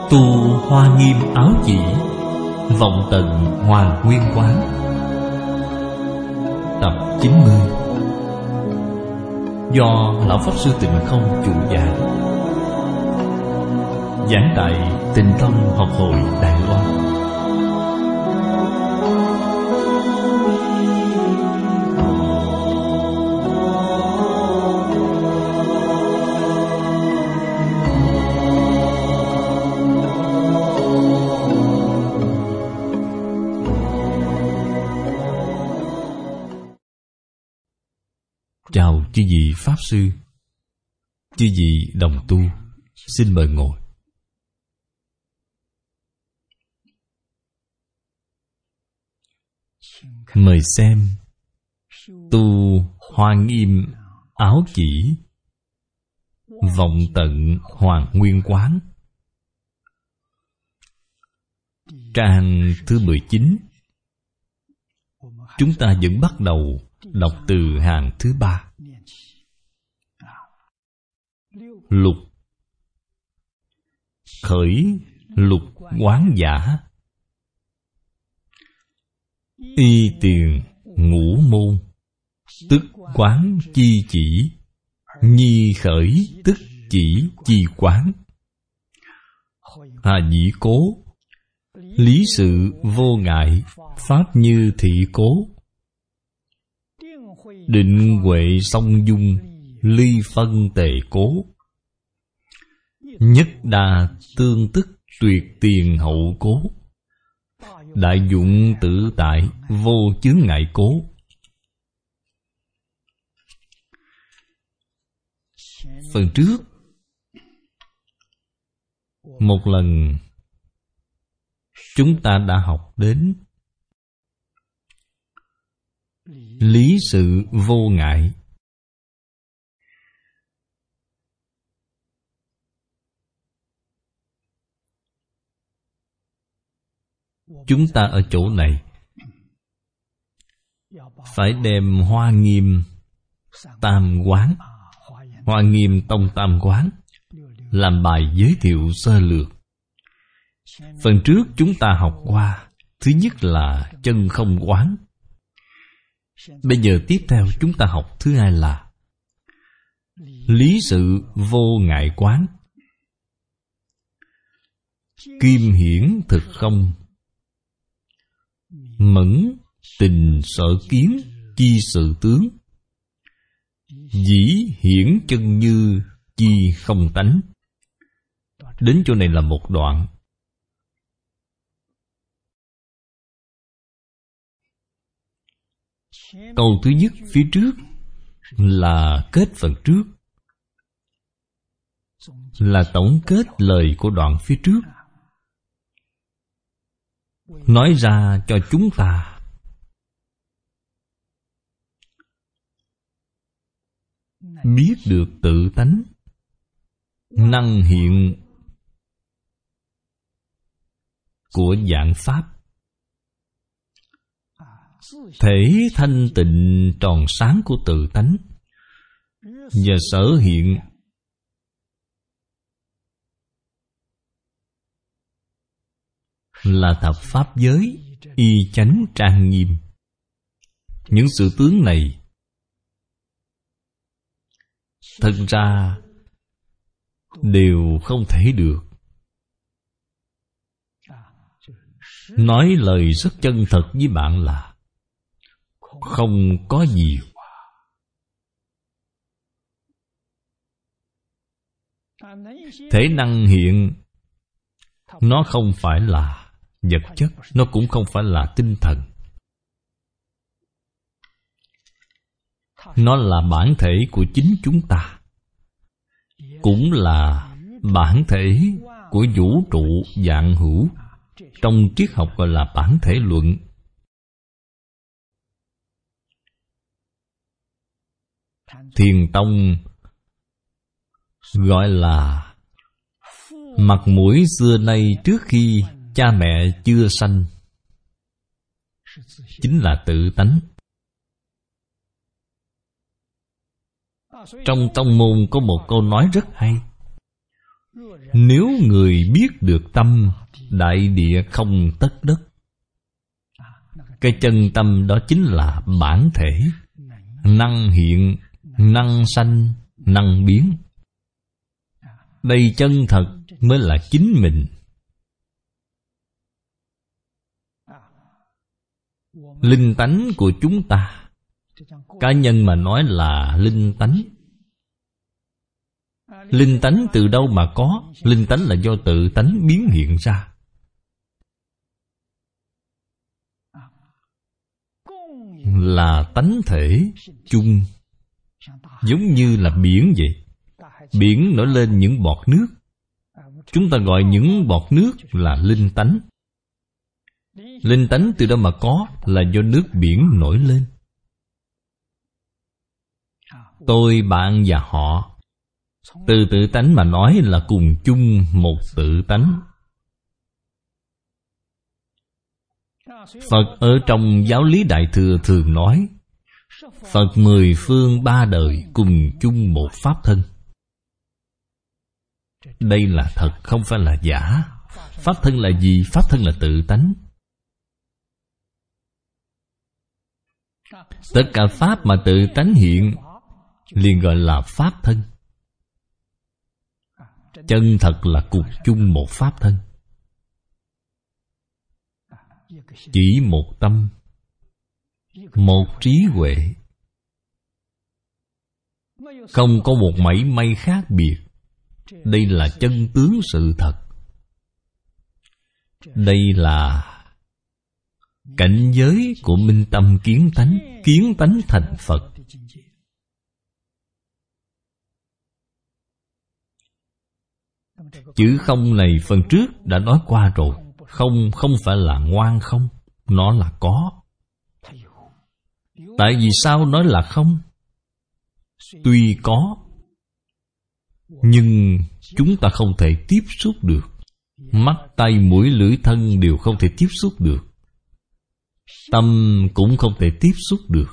Tu Hoa Nghiêm Áo Chỉ, Vọng Tận Hoàng Nguyên Quán. Tập 90. Do Lão Pháp Sư Tịnh Không chủ giảng. Giảng tại Tịnh Thông Học hội Đài Loan. Chào chư vị Pháp Sư, chư vị đồng tu, xin mời ngồi. Mời xem Tu Hoa Nghiêm Áo Chỉ, Vọng Tận Hoàng Nguyên Quán, trang thứ 19. Chúng ta vẫn bắt đầu đọc từ hàng thứ 3. Lục khởi lục quán giả, y tiền ngũ môn, tức quán chi chỉ, nhi khởi tức chỉ chi quán. Hà dĩ cố, lý sự vô ngại, pháp như thị cố. Định huệ song dung, ly phân tề cố. Nhất đà tương tức, tuyệt tiền hậu cố. Đại dụng tự tại, vô chướng ngại cố. Phần trước một lần chúng ta đã học đến lý sự vô ngại. Chúng ta ở chỗ này phải đem Hoa Nghiêm Tam Quán, Hoa Nghiêm Tông Tam Quán làm bài giới thiệu sơ lược. Phần trước chúng ta học qua, thứ nhất là chân không quán. Bây giờ tiếp theo chúng ta học thứ hai là lý sự vô ngại quán. Kim hiển thực không, mẫn tình sở kiến chi sự tướng. Dĩ hiển chân như chi không tánh. Đến chỗ này là một đoạn. Câu thứ nhất phía trước là kết phần trước, là tổng kết lời của đoạn phía trước, nói ra cho chúng ta biết được tự tánh, năng hiện của dạng pháp, thể thanh tịnh tròn sáng của tự tánh, và sở hiện là thập pháp giới y chánh trang nghiêm. Những sự tướng này thật ra đều không thể được. Nói lời rất chân thật với bạn là không có gì. Thể năng hiện, nó không phải là vật chất, nó cũng không phải là tinh thần. Nó là bản thể của chính chúng ta, cũng là bản thể của vũ trụ vạn hữu. Trong triết học gọi là bản thể luận. Thiền tông gọi là mặt mũi xưa nay trước khi cha mẹ chưa sanh, chính là tự tánh. Trong tông môn có một câu nói rất hay: Nếu người biết được tâm, đại địa không tất đất. Cái chân tâm đó chính là bản thể, năng hiện, năng sanh, năng biến. Đây chân thật mới là chính mình. Linh tánh của chúng ta, cá nhân mà nói là linh tánh. Linh tánh từ đâu mà có? Linh tánh là do tự tánh biến hiện ra. Là tánh thể chung, giống như là biển vậy. Biển nổi lên những bọt nước, chúng ta gọi những bọt nước là linh tánh. Linh tánh từ đâu mà có? Là do nước biển nổi lên. Tôi, bạn và họ, từ tự tánh mà nói là cùng chung một tự tánh. Phật ở trong giáo lý Đại Thừa thường nói, Phật mười phương ba đời cùng chung một pháp thân. Đây là thật, không phải là giả. Pháp thân là gì? Pháp thân là tự tánh. Tất cả pháp mà tự tánh hiện liền gọi là pháp thân. Chân thật là cùng chung một pháp thân. Chỉ một tâm, một trí huệ, không có một mảy may khác biệt. Đây là chân tướng sự thật. Đây là cảnh giới của minh tâm kiến tánh, kiến tánh thành Phật. Chữ không này phần trước đã nói qua rồi. Không không phải là ngoan không, nó là có. Tại vì sao nói là không? Tuy có, nhưng chúng ta không thể tiếp xúc được. Mắt, tay, mũi, lưỡi, thân đều không thể tiếp xúc được. Tâm cũng không thể tiếp xúc được.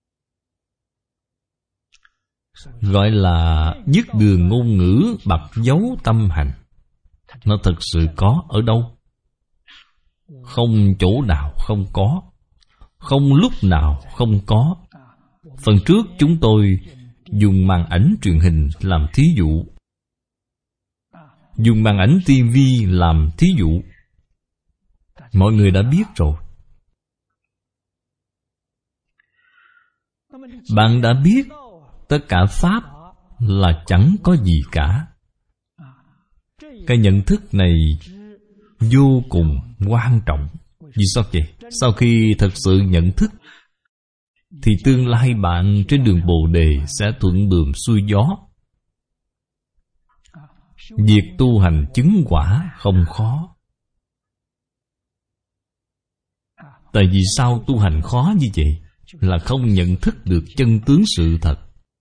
Gọi là dứt đường ngôn ngữ, bặt dấu tâm hành. Nó thực sự có ở đâu? Không chỗ nào không có, không lúc nào không có. Phần trước chúng tôi dùng màn ảnh truyền hình làm thí dụ, dùng màn ảnh tivi làm thí dụ. Mọi người đã biết rồi. Bạn đã biết tất cả pháp là chẳng có gì cả. Cái nhận thức này vô cùng quan trọng. Vì sao vậy? Sau khi thật sự nhận thức thì tương lai bạn trên đường Bồ Đề sẽ thuận buồm xuôi gió. Việc tu hành chứng quả không khó. Tại vì sao tu hành khó như vậy? Là không nhận thức được chân tướng sự thật.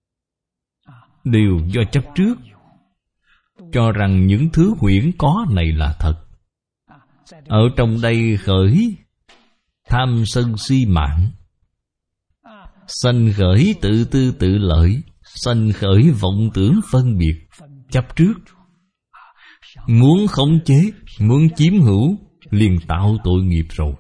Đều do chấp trước, cho rằng những thứ huyễn có này là thật. Ở trong đây khởi tham sân si mạng, sanh khởi tự tư tự lợi, sanh khởi vọng tưởng phân biệt, chấp trước. Muốn khống chế, muốn chiếm hữu, liền tạo tội nghiệp rồi.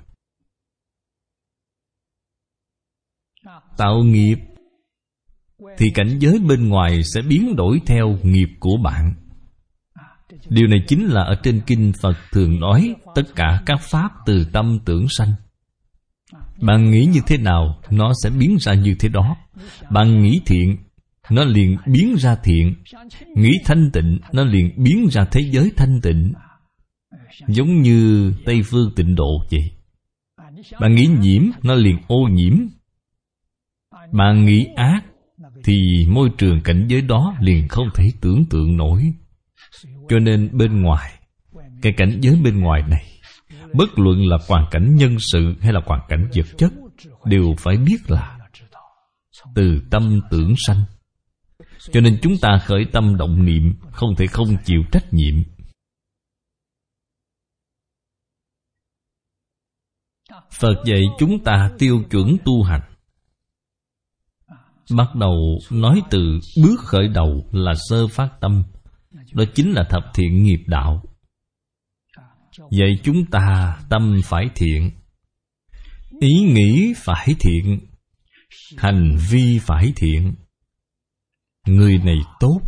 Tạo nghiệp thì cảnh giới bên ngoài sẽ biến đổi theo nghiệp của bạn. Điều này chính là ở trên kinh Phật thường nói tất cả các pháp từ tâm tưởng sanh. Bạn nghĩ như thế nào, nó sẽ biến ra như thế đó. Bạn nghĩ thiện, nó liền biến ra thiện. Nghĩ thanh tịnh, nó liền biến ra thế giới thanh tịnh. Giống như Tây Phương Tịnh Độ vậy. Bạn nghĩ nhiễm, nó liền ô nhiễm. Bạn nghĩ ác, thì môi trường cảnh giới đó liền không thể tưởng tượng nổi. Cho nên bên ngoài, cái cảnh giới bên ngoài này, bất luận là hoàn cảnh nhân sự hay là hoàn cảnh vật chất, đều phải biết là từ tâm tưởng sanh. Cho nên chúng ta khởi tâm động niệm không thể không chịu trách nhiệm. Phật dạy chúng ta tiêu chuẩn tu hành. Bắt đầu nói từ bước khởi đầu là sơ phát tâm. Đó chính là thập thiện nghiệp đạo. Vậy chúng ta tâm phải thiện, ý nghĩ phải thiện, hành vi phải thiện. Người này tốt.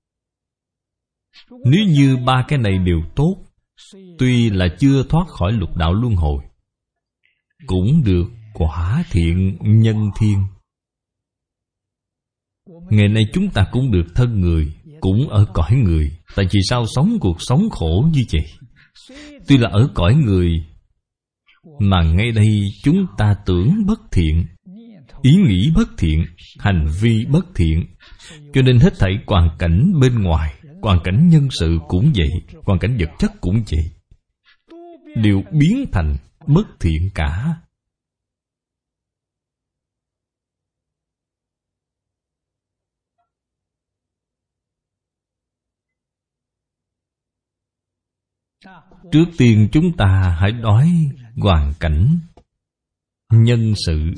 Nếu như ba cái này đều tốt, tuy là chưa thoát khỏi lục đạo luân hồi, cũng được quả thiện nhân thiên. Ngày nay chúng ta cũng được thân người, cũng ở cõi người. Tại vì sao sống cuộc sống khổ như vậy? Tuy là ở cõi người, mà ngay đây chúng ta tưởng bất thiện, ý nghĩ bất thiện, hành vi bất thiện. Cho nên hết thảy hoàn cảnh bên ngoài, hoàn cảnh nhân sự cũng vậy, hoàn cảnh vật chất cũng vậy, đều biến thành bất thiện cả. Trước tiên chúng ta hãy đói hoàn cảnh nhân sự.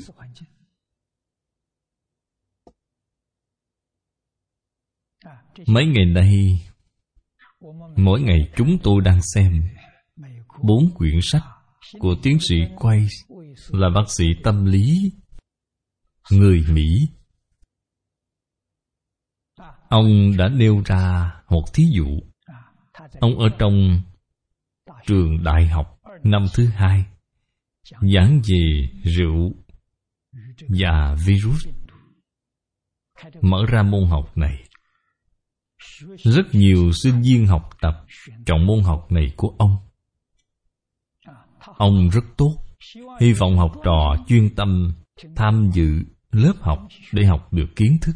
Mấy ngày nay, mỗi ngày chúng tôi đang xem 4 quyển sách của tiến sĩ Weiss, là bác sĩ tâm lý người Mỹ. Ông đã nêu ra một thí dụ. Ông ở trong trường đại học năm thứ 2 giảng về rượu và virus. Mở ra môn học này, rất nhiều sinh viên học tập chọn môn học này của ông. Ông rất tốt, hy vọng học trò chuyên tâm tham dự lớp học để học được kiến thức.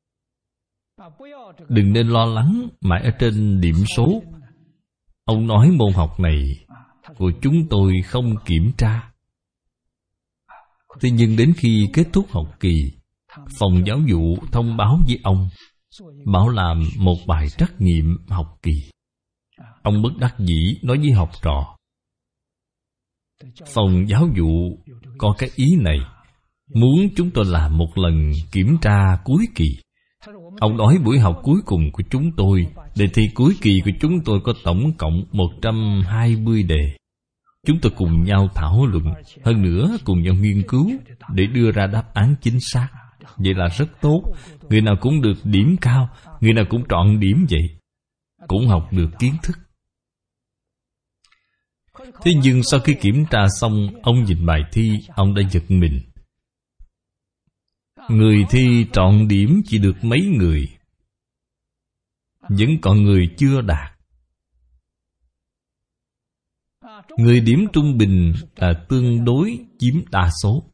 Đừng nên lo lắng mãi ở trên điểm số. Ông nói môn học này của chúng tôi không kiểm tra. Thế nhưng đến khi kết thúc học kỳ, phòng giáo vụ thông báo với ông, bảo làm một bài trắc nghiệm học kỳ. Ông bất đắc dĩ nói với học trò, phòng giáo vụ có cái ý này, muốn chúng tôi làm một lần kiểm tra cuối kỳ. Ông nói buổi học cuối cùng của chúng tôi, đề thi cuối kỳ của chúng tôi có tổng cộng 120 đề. Chúng tôi cùng nhau thảo luận, hơn nữa cùng nhau nghiên cứu để đưa ra đáp án chính xác. Vậy là rất tốt. Người nào cũng được điểm cao, người nào cũng trọn điểm vậy, cũng học được kiến thức. Thế nhưng sau khi kiểm tra xong, ông nhìn bài thi, ông đã giật mình. Người thi trọn điểm chỉ được mấy người, vẫn còn người chưa đạt. Người điểm trung bình là tương đối chiếm đa số.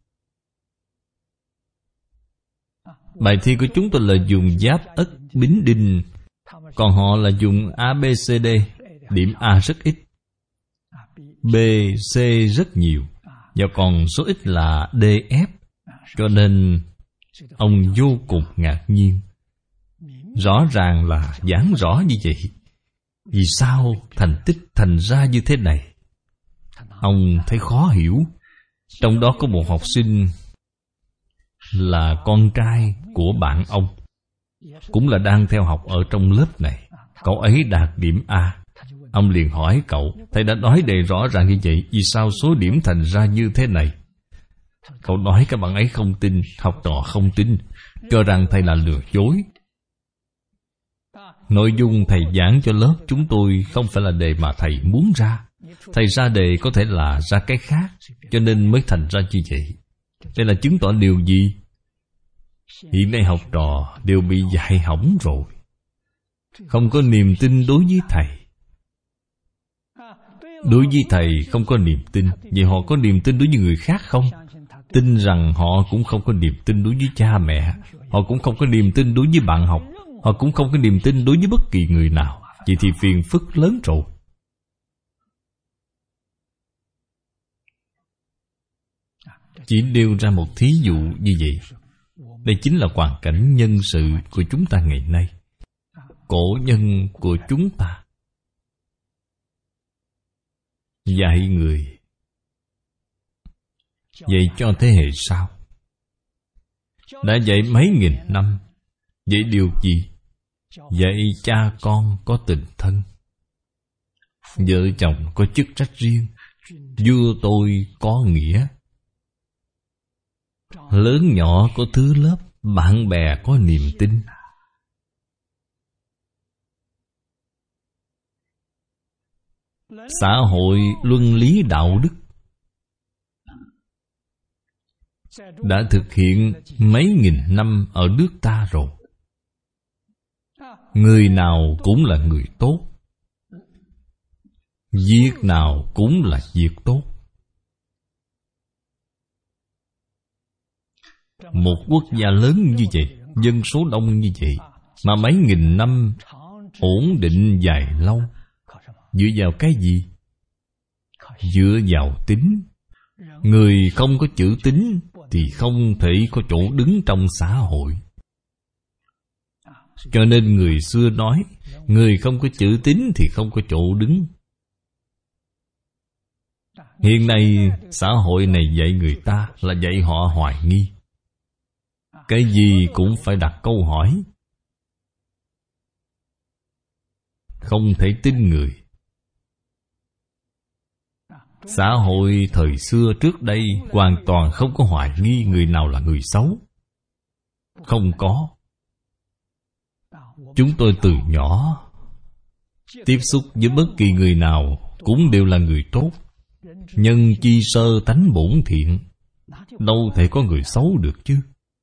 Bài thi của chúng tôi là dùng Giáp Ất Bính Đinh, còn họ là dùng ABCD. Điểm A rất ít, B, C rất nhiều, và còn số ít là D, F. Cho nên ông vô cùng ngạc nhiên. Rõ ràng là giảng rõ như vậy, vì sao thành tích thành ra như thế này? Ông thấy khó hiểu. Trong đó có một học sinh là con trai của bạn ông, cũng là đang theo học ở trong lớp này. Cậu ấy đạt điểm A. Ông liền hỏi cậu, thầy đã nói đề rõ ràng như vậy, vì sao số điểm thành ra như thế này? Cậu nói các bạn ấy không tin, học trò không tin, cho rằng thầy là lừa dối. Nội dung thầy giảng cho lớp chúng tôi không phải là đề mà thầy muốn ra. Thầy ra đề có thể là ra cái khác, cho nên mới thành ra như vậy. Đây là chứng tỏ điều gì? Hiện nay học trò đều bị dạy hỏng rồi, không có niềm tin đối với thầy. Đối với thầy không có niềm tin, vậy họ có niềm tin đối với người khác không? Tin rằng họ cũng không có niềm tin đối với cha mẹ, họ cũng không có niềm tin đối với bạn học, họ cũng không có niềm tin đối với bất kỳ người nào. Vậy thì phiền phức lớn rồi. Chỉ nêu ra một thí dụ như vậy. Đây chính là hoàn cảnh nhân sự của chúng ta ngày nay. Cổ nhân của chúng ta dạy người, dạy cho thế hệ sau, đã dạy mấy nghìn năm. Vậy điều gì? Dạy cha con có tình thân, vợ chồng có chức trách riêng, vua tôi có nghĩa, lớn nhỏ có thứ lớp, bạn bè có niềm tin. Xã hội luân lý đạo đức đã thực hiện mấy nghìn năm ở nước ta rồi. Người nào cũng là người tốt, việc nào cũng là việc tốt. Một quốc gia lớn như vậy, dân số đông như vậy, mà mấy nghìn năm ổn định dài lâu, dựa vào cái gì? Dựa vào tín. Người không có chữ tín thì không thể có chỗ đứng trong xã hội. Cho nên người xưa nói, người không có chữ tín thì không có chỗ đứng. Hiện nay xã hội này dạy người ta là dạy họ hoài nghi. Cái gì cũng phải đặt câu hỏi, không thể tin người. Xã hội thời xưa trước đây hoàn toàn không có hoài nghi người nào là người xấu. Không có. Chúng tôi từ nhỏ tiếp xúc với bất kỳ người nào cũng đều là người tốt. Nhân chi sơ tánh bổn thiện, đâu thể có người xấu được chứ.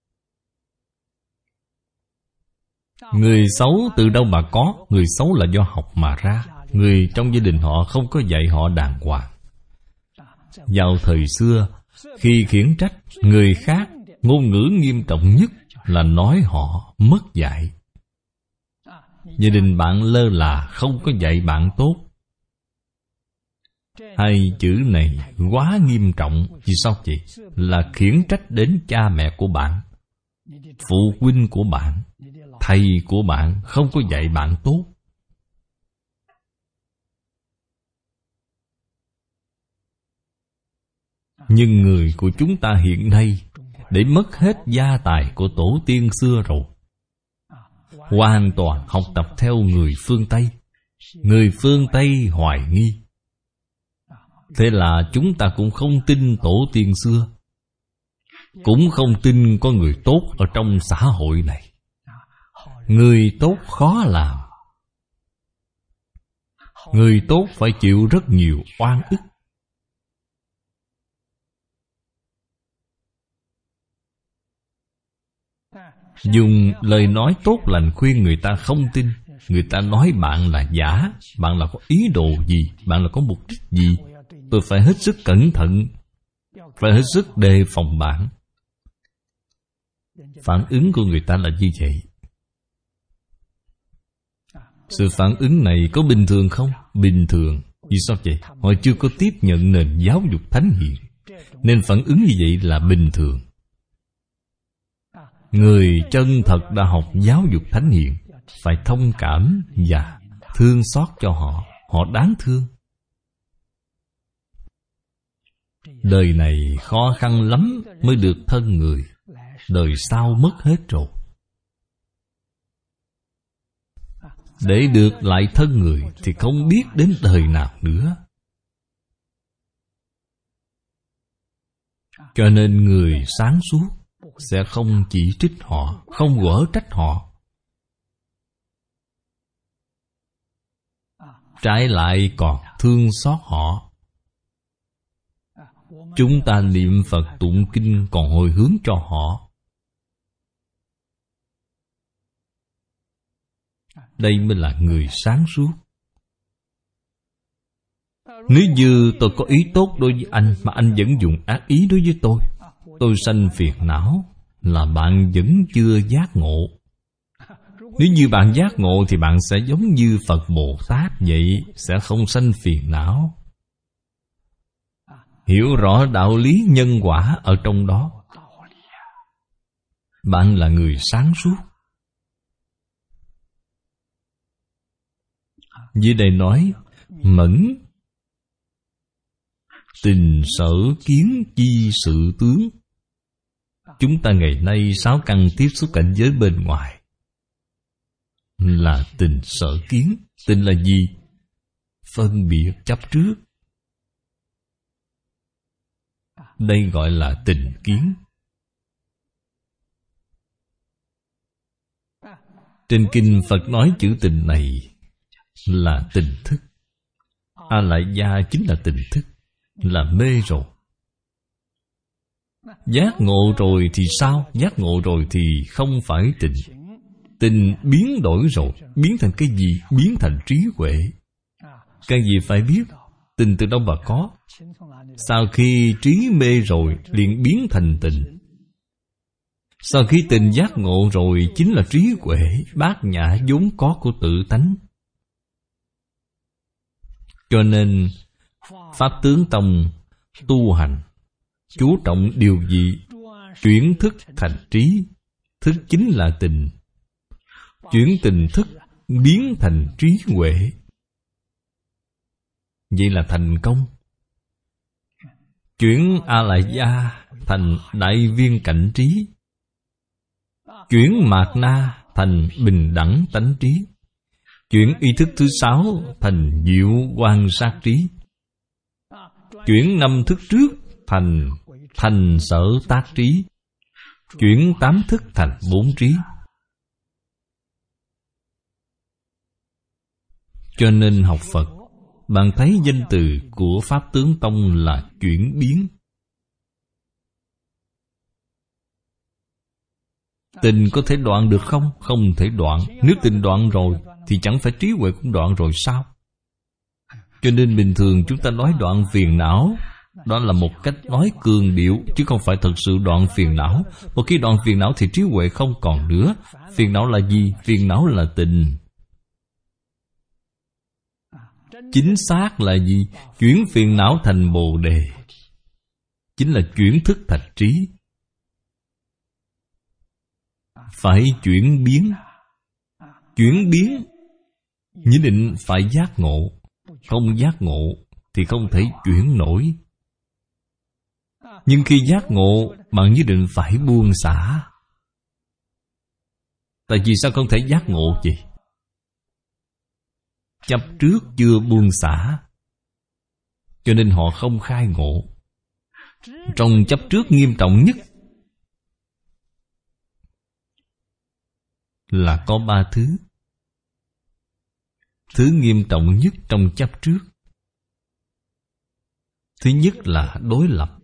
Người xấu từ đâu mà có? Người xấu là do học mà ra. Người trong gia đình họ không có dạy họ đàng hoàng. Vào thời xưa, khi khiển trách người khác, ngôn ngữ nghiêm trọng nhất là nói họ mất dạy. Gia đình bạn lơ là, không có dạy bạn tốt. Hai chữ này quá nghiêm trọng. Vì sao vậy? Là khiển trách đến cha mẹ của bạn, phụ huynh của bạn, thầy của bạn không có dạy bạn tốt. Nhưng người của chúng ta hiện nay để mất hết gia tài của tổ tiên xưa rồi, hoàn toàn học tập theo người phương Tây. Người phương Tây hoài nghi. Thế là chúng ta cũng không tin tổ tiên xưa, cũng không tin có người tốt ở trong xã hội này. Người tốt khó làm. Người tốt phải chịu rất nhiều oan ức. Dùng lời nói tốt lành khuyên người ta không tin. Người ta nói bạn là giả, bạn là có ý đồ gì, bạn là có mục đích gì. Tôi phải hết sức cẩn thận, phải hết sức đề phòng bạn. Phản ứng của người ta là như vậy. Sự phản ứng này có bình thường không? Bình thường. Vì sao vậy? Họ chưa có tiếp nhận nền giáo dục thánh hiền, nên phản ứng như vậy là bình thường. Người chân thật đã học giáo dục thánh hiền phải thông cảm và thương xót cho họ. Họ đáng thương. Đời này khó khăn lắm mới được thân người. Đời sau mất hết rồi. Để được lại thân người thì không biết đến đời nào nữa. Cho nên người sáng suốt sẽ không chỉ trích họ, không quở trách họ. Trái lại còn thương xót họ. Chúng ta niệm Phật tụng kinh còn hồi hướng cho họ. Đây mới là người sáng suốt. Nếu như tôi có ý tốt đối với anh mà anh vẫn dùng ác ý đối với tôi sanh phiền não, là bạn vẫn chưa giác ngộ. Nếu như bạn giác ngộ thì bạn sẽ giống như Phật Bồ Tát vậy, sẽ không sanh phiền não. Hiểu rõ đạo lý nhân quả ở trong đó. Bạn là người sáng suốt. Dưới đây nói mẫn tình sở kiến chi sự tướng. Chúng ta ngày nay 6 căn tiếp xúc cảnh giới bên ngoài. là tình sở kiến. Tình là gì? Phân biệt chấp trước. Đây gọi là tình kiến. Trên kinh Phật nói chữ tình này là tình thức. A lại gia chính là tình thức, là mê rồi. Giác ngộ rồi thì sao? Giác ngộ rồi thì không phải tình. Tình biến đổi rồi. Biến thành cái gì? Biến thành trí huệ. Cái gì phải biết? Tình từ đâu mà có? Sau khi trí mê rồi liền biến thành tình. Sau khi tình giác ngộ rồi chính là trí huệ, bát nhã vốn có của tự tánh. Cho nên Pháp Tướng Tông tu hành chú trọng điều gì? Chuyển thức thành trí. Thức chính là tình. Chuyển tình thức biến thành trí huệ. Vậy là thành công. Chuyển A lại gia thành đại viên cảnh trí. Chuyển mạt na thành bình đẳng tánh trí. Chuyển ý thức thứ 6 thành diệu quan sát trí. Chuyển 5 thức trước thành sở tác trí. Chuyển 8 thức thành 4 trí. Cho nên học Phật, bạn thấy danh từ của Pháp Tướng Tông là chuyển biến. Tình có thể đoạn được không? Không thể đoạn. Nếu tình đoạn rồi thì chẳng phải trí huệ cũng đoạn rồi sao? Cho nên bình thường chúng ta nói đoạn phiền não, đó là một cách nói cường điệu, chứ không phải thật sự đoạn phiền não. Một khi đoạn phiền não thì trí huệ không còn nữa. Phiền não là gì? Phiền não là tình. Chính xác là gì? Chuyển phiền não thành Bồ Đề, chính là chuyển thức thành trí. Phải chuyển biến. Chuyển biến nhất định phải giác ngộ. Không giác ngộ thì không thể chuyển nổi. Nhưng khi giác ngộ, bạn nhất định phải buông xả. Tại vì sao không thể giác ngộ vậy? Chấp trước chưa buông xả, cho nên họ không khai ngộ. Trong chấp trước nghiêm trọng nhất là có 3 thứ. Thứ nghiêm trọng nhất trong chấp trước, thứ nhất là đối lập.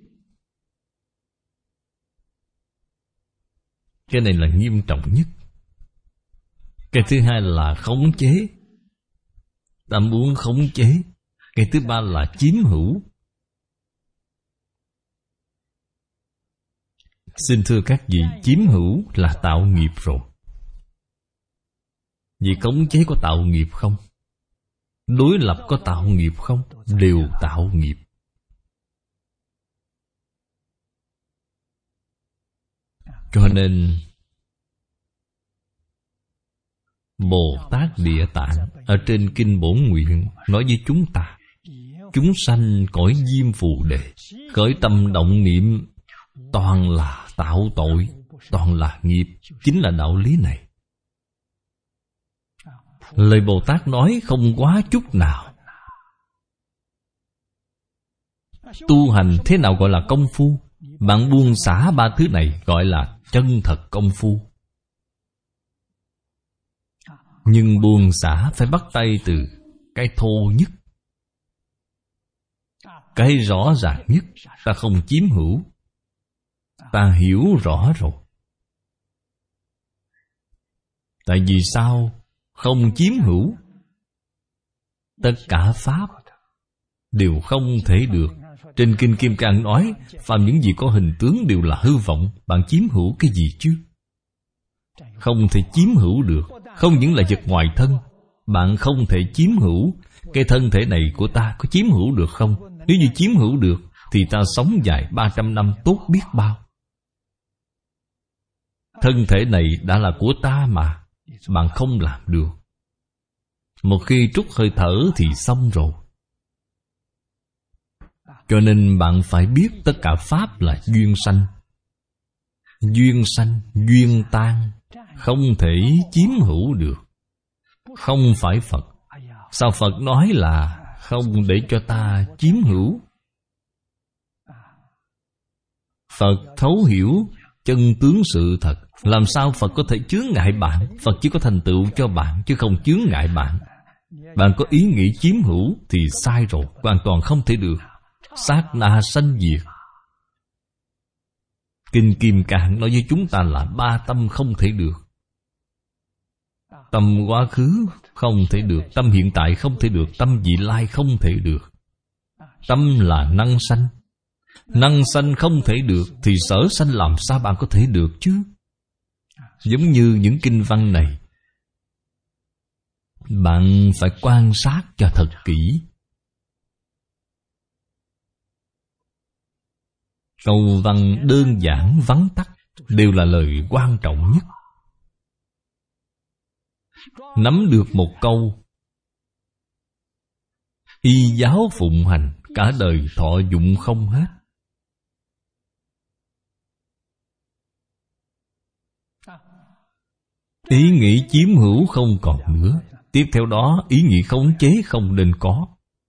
Cái này là nghiêm trọng nhất. Cái thứ hai là khống chế. Ta muốn khống chế. Cái thứ ba là chiếm hữu. Xin thưa các vị, chiếm hữu là tạo nghiệp rồi. Vì khống chế có tạo nghiệp không? Đối lập có tạo nghiệp không? Đều tạo nghiệp. Cho nên Bồ Tát Địa Tạng ở trên Kinh Bổn Nguyện nói với chúng ta: chúng sanh cõi diêm phù đề, khởi tâm động niệm toàn là tạo tội, toàn là nghiệp. Chính là đạo lý này. Lời Bồ Tát nói không quá chút nào. Tu hành thế nào gọi là công phu? Bạn buông xả 3 thứ này gọi là chân thật công phu. Nhưng buông xả phải bắt tay từ cái thô nhất, cái rõ ràng nhất. Ta không chiếm hữu, ta hiểu rõ rồi. Tại vì sao không chiếm hữu? Tất cả pháp đều không thể được. Trên Kinh Kim Cang nói, phàm những gì có hình tướng đều là hư vọng. Bạn chiếm hữu cái gì chứ? Không thể chiếm hữu được. Không những là vật ngoài thân, bạn không thể chiếm hữu. Cái thân thể này của ta có chiếm hữu được không? Nếu như chiếm hữu được thì ta sống dài 300 năm tốt biết bao. Thân thể này đã là của ta mà, bạn không làm được. Một khi trút hơi thở thì xong rồi. Cho nên bạn phải biết tất cả pháp là duyên sanh. Duyên sanh, duyên tan, không thể chiếm hữu được. không phải Phật. Sao Phật nói là không để cho ta chiếm hữu? Phật thấu hiểu chân tướng sự thật. Làm sao Phật có thể chướng ngại bạn? Phật chỉ có thành tựu cho bạn, chứ không chướng ngại bạn. Bạn có ý nghĩ chiếm hữu thì sai rồi, hoàn toàn không thể được. Sát na sanh diệt. Kinh Kim Cang nói với chúng ta là ba tâm không thể được. Tâm quá khứ không thể được, tâm hiện tại không thể được, tâm vị lai không thể được. Tâm là năng sanh. Năng sanh không thể được thì sở sanh làm sao bạn có thể được chứ? Giống như những kinh văn này, bạn phải quan sát cho thật kỹ. Câu văn đơn giản vắn tắt đều là lời quan trọng nhất. Nắm được một câu, y giáo phụng hành, cả đời thọ dụng không hết. Ý nghĩ chiếm hữu không còn nữa. Tiếp theo đó, ý nghĩ khống chế không nên có.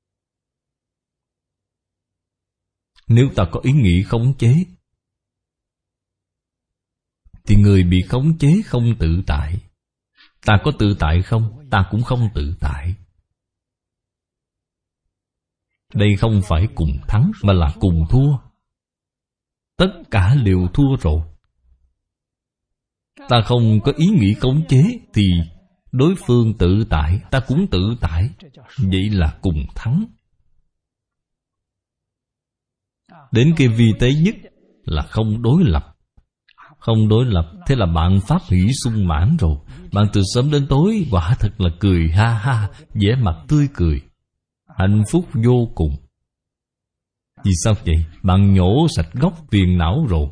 Nếu ta có ý nghĩ khống chế thì người bị khống chế không tự tại. Ta có tự tại không? Ta cũng không tự tại. Đây không phải cùng thắng mà là cùng thua. Tất cả đều thua rồi. Ta không có ý nghĩ khống chế thì đối phương tự tại, ta cũng tự tại. Vậy là cùng thắng. Đến cái vi tế nhất là không đối lập. Không đối lập, thế là bạn pháp hỷ sung mãn rồi. Bạn từ sớm đến tối quả thật là cười ha ha, vẻ mặt tươi cười, hạnh phúc vô cùng. Vì sao vậy? Bạn nhổ sạch gốc phiền não rồi.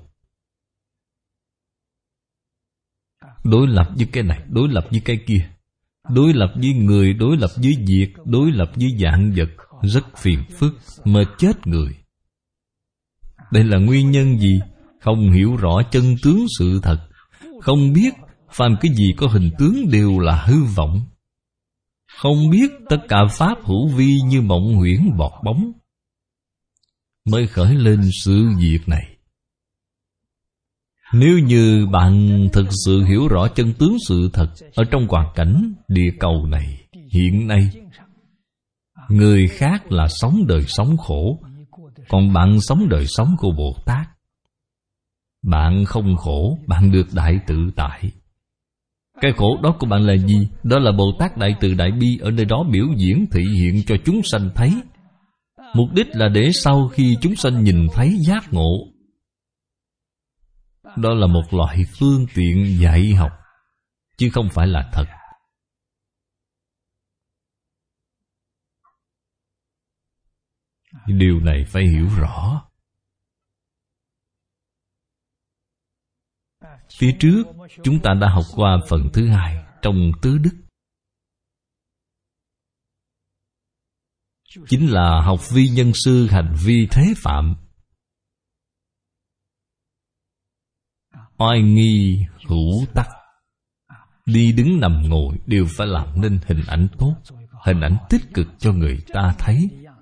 Đối lập với cái này, đối lập với cái kia, đối lập với người, đối lập với việc, đối lập với vạn vật, rất phiền phức, mệt chết người. Đây là nguyên nhân gì? Không hiểu rõ chân tướng sự thật. Không biết phàm cái gì có hình tướng đều là hư vọng. Không biết tất cả pháp hữu vi như mộng huyễn bọt bóng, mới khởi lên sự việc này. Nếu như bạn thực sự hiểu rõ chân tướng sự thật, ở trong hoàn cảnh địa cầu này hiện nay, người khác là sống đời sống khổ, còn bạn sống đời sống của Bồ Tát. Bạn không khổ, bạn được đại tự tại. Cái khổ đó của bạn là gì? Đó là Bồ Tát đại từ đại bi ở nơi đó biểu diễn thị hiện cho chúng sanh thấy. Mục đích là để sau khi chúng sanh nhìn thấy giác ngộ. Đó là một loại phương tiện dạy học, chứ không phải là thật. Điều này phải hiểu rõ. Phía trước chúng ta đã học qua phần thứ hai trong tứ đức, chính là học vi nhân sư, hành vi thế phạm. Oai nghi hữu tắc, đi đứng nằm ngồi đều phải làm nên hình ảnh tốt, hình ảnh tích cực cho người ta thấy.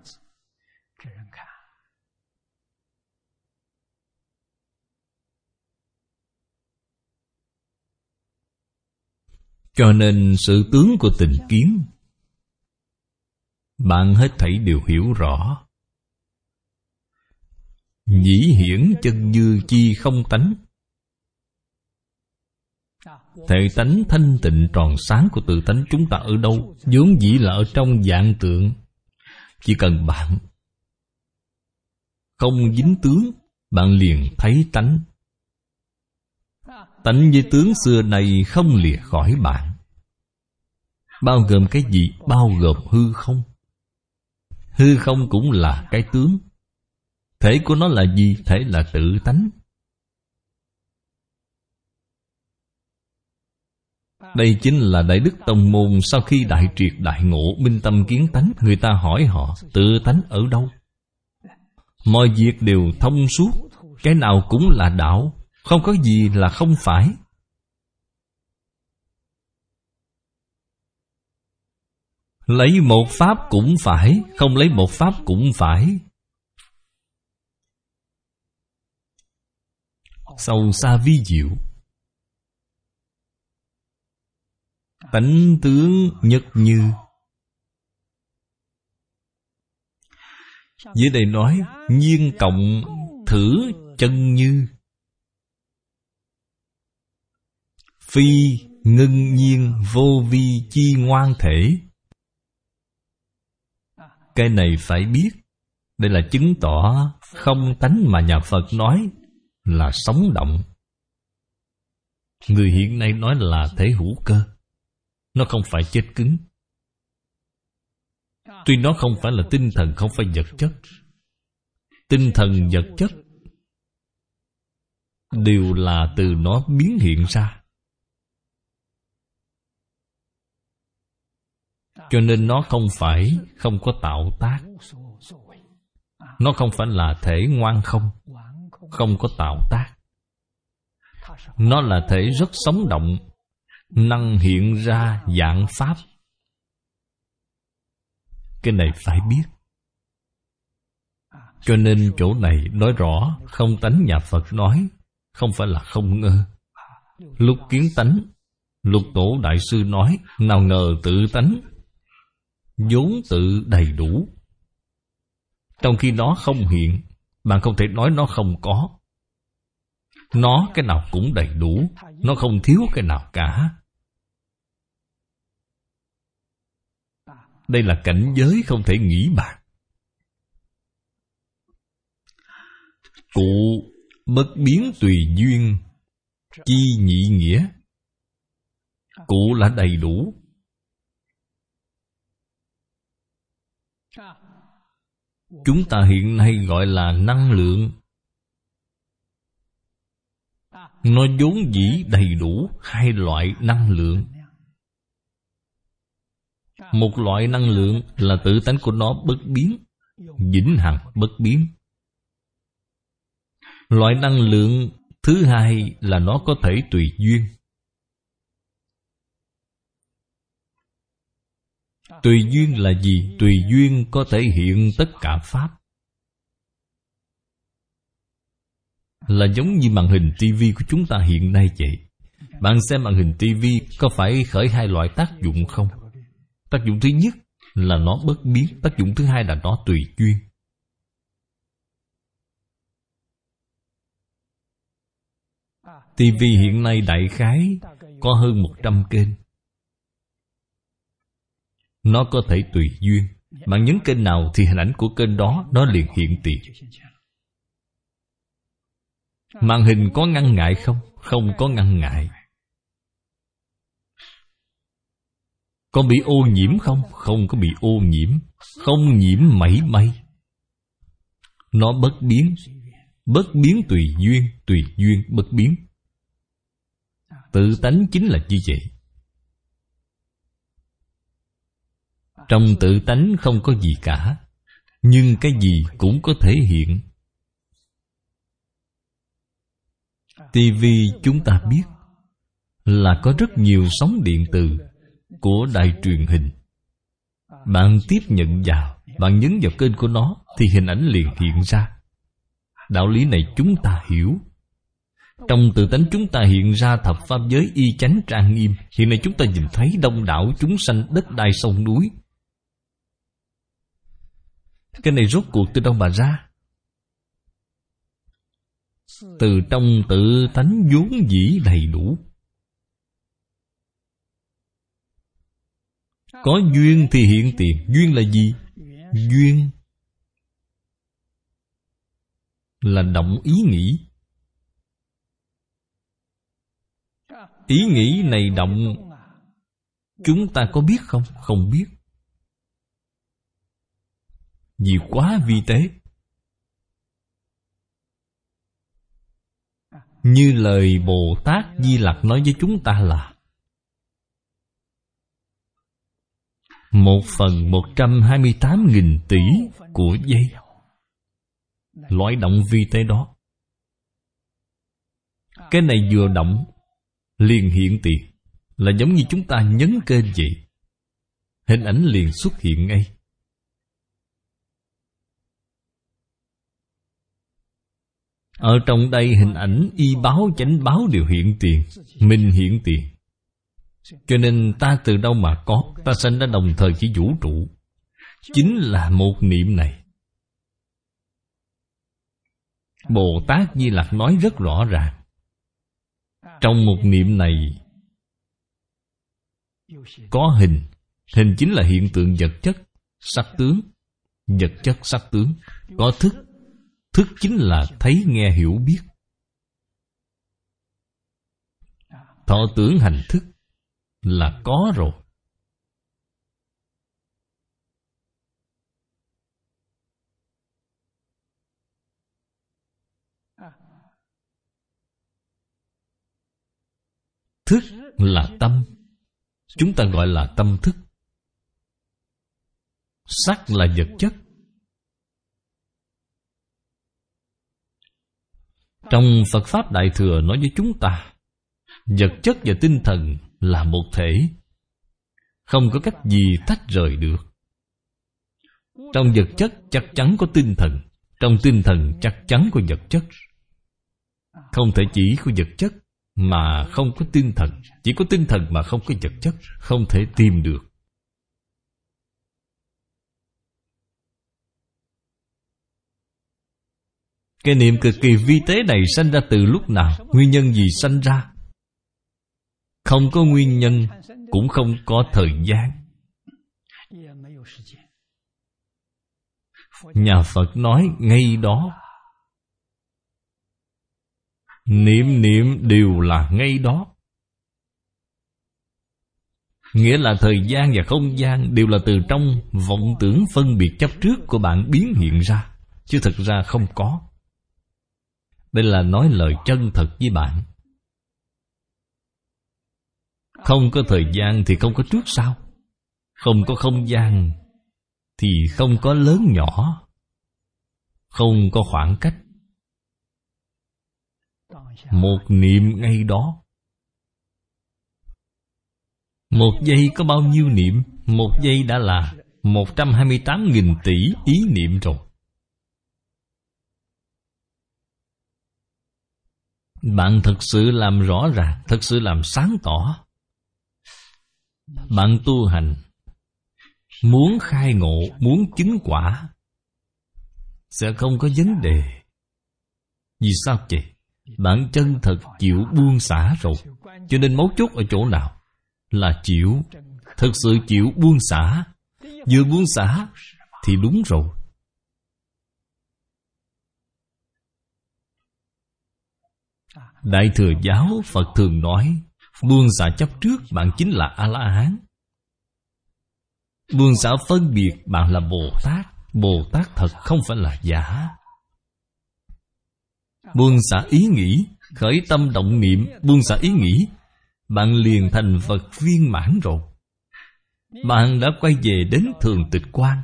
Cho nên sự tướng của tình kiến, bạn hết thảy đều hiểu rõ. Dĩ hiển chân như chi không tánh. Thể tánh thanh tịnh tròn sáng của tự tánh chúng ta ở đâu? Vốn dĩ là ở trong vạn tượng. Chỉ cần bạn không dính tướng, bạn liền thấy tánh. Tánh với tướng xưa này không lìa khỏi bạn. Bao gồm cái gì? Bao gồm hư không. Hư không cũng là cái tướng. Thể của nó là gì? Thể là tự tánh. Đây chính là Đại Đức Tông Môn sau khi đại triệt đại ngộ, minh tâm kiến tánh. Người ta hỏi họ tự tánh ở đâu? Mọi việc đều thông suốt, cái nào cũng là đạo, không có gì là không phải. Lấy một pháp cũng phải, không lấy một pháp cũng phải. Sâu xa vi diệu. Tánh tướng nhất như. Dưới đây nói nhiên cộng thử chân như. Phi ngưng nhiên vô vi chi ngoan thể. Cái này phải biết. Đây là chứng tỏ không tánh mà nhà Phật nói là sống động. Người hiện nay nói là thể hữu cơ. Nó không phải chết cứng. Tuy nó không phải là tinh thần, không phải vật chất. Tinh thần vật chất đều là từ nó biến hiện ra. Cho nên nó không có tạo tác. Nó không phải là thể ngoan không, không có tạo tác. Nó là thể rất sống động, năng hiện ra dạng pháp. Cái này phải biết. Cho nên chỗ này nói rõ không tánh nhà Phật nói không phải là không ngơ. Lúc kiến tánh, Lục Tổ Đại Sư nói nào ngờ tự tánh vốn tự đầy đủ. Trong khi nó không hiện, bạn không thể nói nó không có. Nó cái nào cũng đầy đủ, nó không thiếu cái nào cả. Đây là cảnh giới không thể nghĩ bàn. Cụ bất biến tùy duyên, chi nhị nghĩa. Cụ là đầy đủ. Chúng ta hiện nay gọi là năng lượng. Nó vốn dĩ đầy đủ hai loại năng lượng. Một loại năng lượng là tự tánh của nó bất biến, vĩnh hằng bất biến. Loại năng lượng thứ hai là nó có thể tùy duyên. Tùy duyên là gì? Tùy duyên có thể hiện tất cả pháp. Là giống như màn hình tivi của chúng ta hiện nay vậy. Bạn xem màn hình tivi có phải khởi hai loại tác dụng không? Tác dụng thứ nhất là nó bất biến. Tác dụng thứ hai là nó tùy duyên. TV hiện nay đại khái có hơn 100 kênh. Nó có thể tùy duyên. Bạn nhấn kênh nào thì hình ảnh của kênh đó nó liền hiện tiền. Màn hình có ngăn ngại không? Không có ngăn ngại. Có bị ô nhiễm không? Không có bị ô nhiễm. Không nhiễm mảy may. Nó bất biến. Bất biến tùy duyên bất biến. Tự tánh chính là như vậy. Trong tự tánh không có gì cả, nhưng cái gì cũng có thể hiện. TV chúng ta biết là có rất nhiều sóng điện từ của đài truyền hình. Bạn tiếp nhận vào, bạn nhấn vào kênh của nó thì hình ảnh liền hiện ra. Đạo lý này chúng ta hiểu. Trong tự tánh chúng ta hiện ra thập pháp giới y chánh trang nghiêm. Hiện nay chúng ta nhìn thấy đông đảo chúng sanh đất đai sông núi. Cái này rốt cuộc từ đâu mà ra? Từ trong tự tánh vốn dĩ đầy đủ. Có duyên thì hiện tiền. Duyên là gì? Duyên là động ý nghĩ. Ý nghĩ này động, chúng ta có biết không? Không biết. Vì quá vi tế. Như lời Bồ Tát Di Lặc nói với chúng ta là 1/128.000 tỷ của giây. Loại động vi tế đó, cái này vừa động liền hiện tiền. Là giống như chúng ta nhấn kênh vậy. hình ảnh liền xuất hiện ngay. Ở trong đây hình ảnh y báo chánh báo đều hiện tiền, mình hiện tiền. Cho nên ta từ đâu mà có? Ta sanh ra đồng thời chỉ vũ trụ, chính là một niệm này. Bồ Tát Di Lặc nói rất rõ ràng. Trong một niệm này có hình. Hình chính là hiện tượng vật chất, sắc tướng. Vật chất sắc tướng. Có thức. Thức chính là thấy nghe hiểu biết. Thọ tưởng hành thức là có rồi. Thức là tâm. Chúng ta gọi là tâm thức. Sắc là vật chất. Trong Phật Pháp Đại Thừa nói với chúng ta, vật chất và tinh thần là một thể, không có cách gì tách rời được. Trong vật chất chắc chắn có tinh thần, trong tinh thần chắc chắn có vật chất. Không thể chỉ có vật chất mà không có tinh thần, chỉ có tinh thần mà không có vật chất, không thể tìm được. Cái niệm cực kỳ vi tế này sanh ra từ lúc nào? Nguyên nhân gì sanh ra? Không có nguyên nhân, cũng không có thời gian. Nhà Phật nói ngay đó. Niệm niệm đều là ngay đó. Nghĩa là thời gian và không gian đều là từ trong vọng tưởng phân biệt chấp trước của bạn biến hiện ra, chứ thực ra không có. Đây là nói lời chân thật với bạn. Không có thời gian thì không có trước sau. Không có không gian thì không có lớn nhỏ. Không có khoảng cách. Một niệm ngay đó. Một giây có bao nhiêu niệm? Một giây đã là 128.000 tỷ ý niệm rồi. Bạn thực sự làm rõ ràng, thực sự làm sáng tỏ. Bạn tu hành, muốn khai ngộ, muốn chứng quả, sẽ không có vấn đề. Vì sao vậy? Bạn chân thật chịu buông xả rồi. Cho nên mấu chốt ở chỗ nào? Là chịu. Thực sự chịu buông xả. Vừa buông xả thì đúng rồi. Đại Thừa Giáo Phật thường nói, buông xả chấp trước bạn chính là A-la-hán. Buông xả phân biệt bạn là Bồ Tát. Bồ Tát thật không phải là giả. Buông xả ý nghĩ, khởi tâm động niệm, buông xả ý nghĩ, bạn liền thành Phật viên mãn rồi. Bạn đã quay về đến thường tịch quan.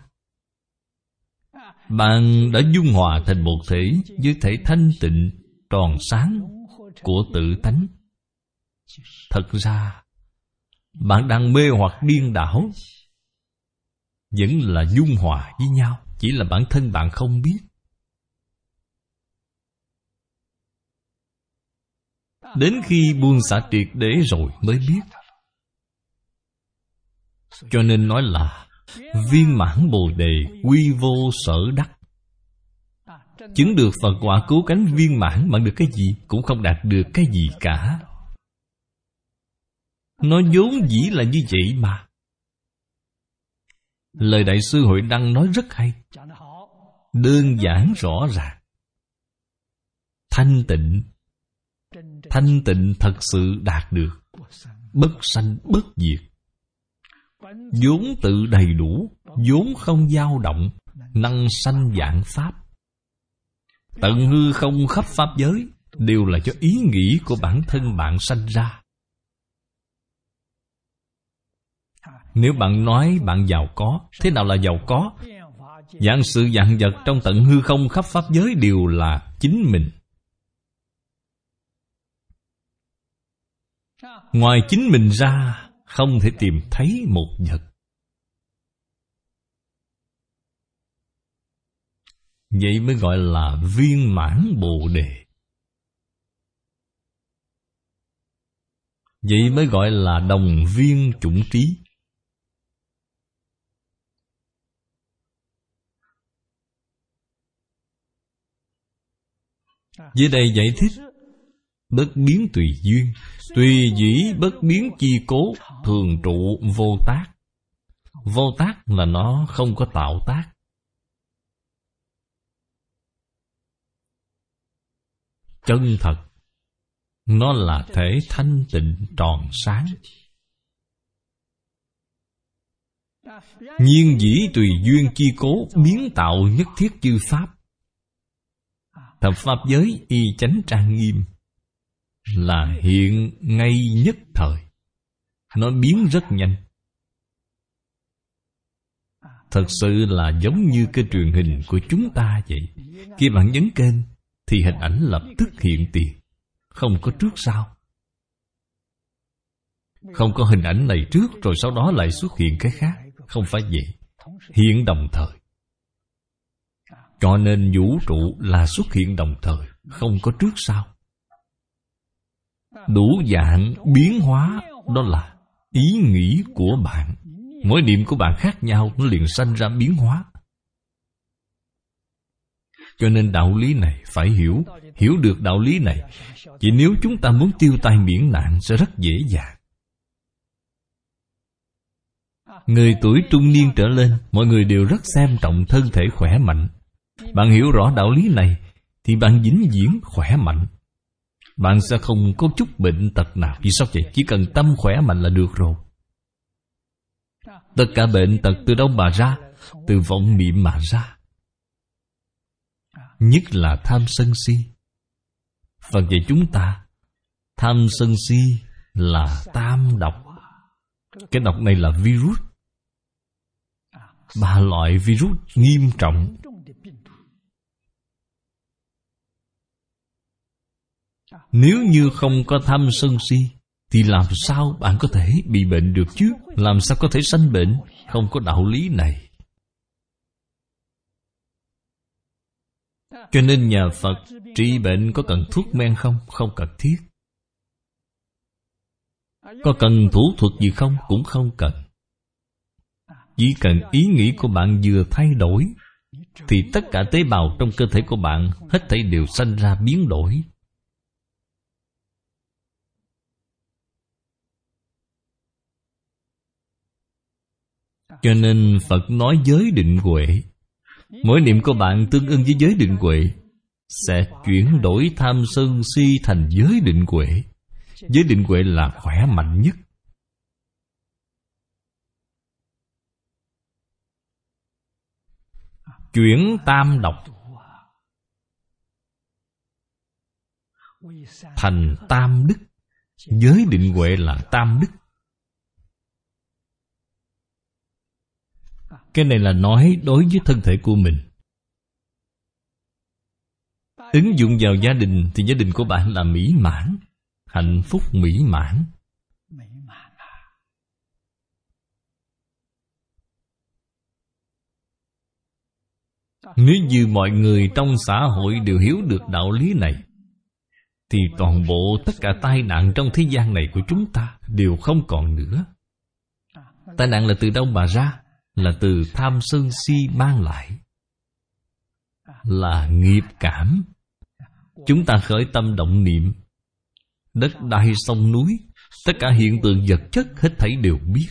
Bạn đã dung hòa thành một thể với thể thanh tịnh, tròn sáng của tự tánh. Thật ra bạn đang mê hoặc điên đảo, vẫn là dung hòa với nhau, chỉ là bản thân bạn không biết. Đến khi buông xả triệt để rồi mới biết. Cho nên nói là viên mãn Bồ Đề quy vô sở đắc. Chứng được Phật quả cứu cánh viên mãn, bạn được cái gì? Cũng không đạt được cái gì cả. Nó vốn dĩ là như vậy mà. Lời Đại sư Hội Đăng nói rất hay, đơn giản rõ ràng. Thanh tịnh, thanh tịnh thật sự đạt được, bất sanh bất diệt, vốn tự đầy đủ, vốn không dao động, năng sanh vạn pháp. Tận hư không khắp pháp giới đều là cho ý nghĩ của bản thân bạn sanh ra. Nếu bạn nói bạn giàu có, thế nào là giàu có? Vạn sự vạn vật trong tận hư không khắp pháp giới đều là chính mình. Ngoài chính mình ra, không thể tìm thấy một vật. Vậy mới gọi là viên mãn Bồ Đề. Vậy mới gọi là đồng viên chủng trí. Dưới đây giải thích: bất biến tùy duyên, tùy dĩ bất biến chi cố, thường trụ vô tác. Vô tác là nó không có tạo tác. Chân thật, nó là thể thanh tịnh tròn sáng. Nhiên dĩ tùy duyên chi cố, biến tạo nhất thiết chư pháp. Thập pháp giới y chánh trang nghiêm, là hiện ngay nhất thời. Nó biến rất nhanh. Thật sự là giống như kênh truyền hình của chúng ta vậy. Khi bạn nhấn kênh thì hình ảnh lập tức hiện tiền, không có trước sau. Không có hình ảnh này trước rồi sau đó lại xuất hiện cái khác. Không phải vậy. Hiện đồng thời. Cho nên vũ trụ là xuất hiện đồng thời, không có trước sau. Đủ dạng biến hóa, đó là ý nghĩ của bạn. Mỗi niệm của bạn khác nhau, nó liền sanh ra biến hóa. Cho nên đạo lý này phải hiểu. Hiểu được đạo lý này, chỉ nếu chúng ta muốn tiêu tai miễn nạn sẽ rất dễ dàng. Người tuổi trung niên trở lên, mọi người đều rất xem trọng thân thể khỏe mạnh. Bạn hiểu rõ đạo lý này thì bạn vĩnh viễn khỏe mạnh. Bạn sẽ không có chút bệnh tật nào. Vì sao vậy? Chỉ cần tâm khỏe mạnh là được rồi. Tất cả bệnh tật từ đâu mà ra? Từ vọng niệm mà ra. Nhất là tham sân si. Phần về chúng ta, tham sân si là tam độc. Cái độc này là virus. 3 loại virus nghiêm trọng. Nếu như không có tham sân si thì làm sao bạn có thể bị bệnh được chứ? Làm sao có thể sanh bệnh? Không có đạo lý này. Cho nên nhà Phật trị bệnh có cần thuốc men không? Không cần thiết. Có cần thủ thuật gì không? Cũng không cần. Chỉ cần ý nghĩ của bạn vừa thay đổi thì tất cả tế bào trong cơ thể của bạn hết thảy đều sanh ra biến đổi. Cho nên Phật nói giới định huệ. Mỗi niệm của bạn tương ưng với giới định huệ, sẽ chuyển đổi tham sân si thành giới định huệ. Giới định huệ là khỏe mạnh nhất. Chuyển tam độc thành tam đức. Giới định huệ là tam đức. Cái này là nói đối với thân thể của mình. Ứng dụng vào gia đình thì gia đình của bạn là mỹ mãn, hạnh phúc mỹ mãn. Nếu như mọi người trong xã hội đều hiểu được đạo lý này thì toàn bộ tất cả tai nạn trong thế gian này của chúng ta đều không còn nữa. Tai nạn là từ đâu mà ra? Là từ tham sân si mang lại. Là nghiệp cảm. Chúng ta khởi tâm động niệm, đất đai sông núi, tất cả hiện tượng vật chất hết thảy đều biết.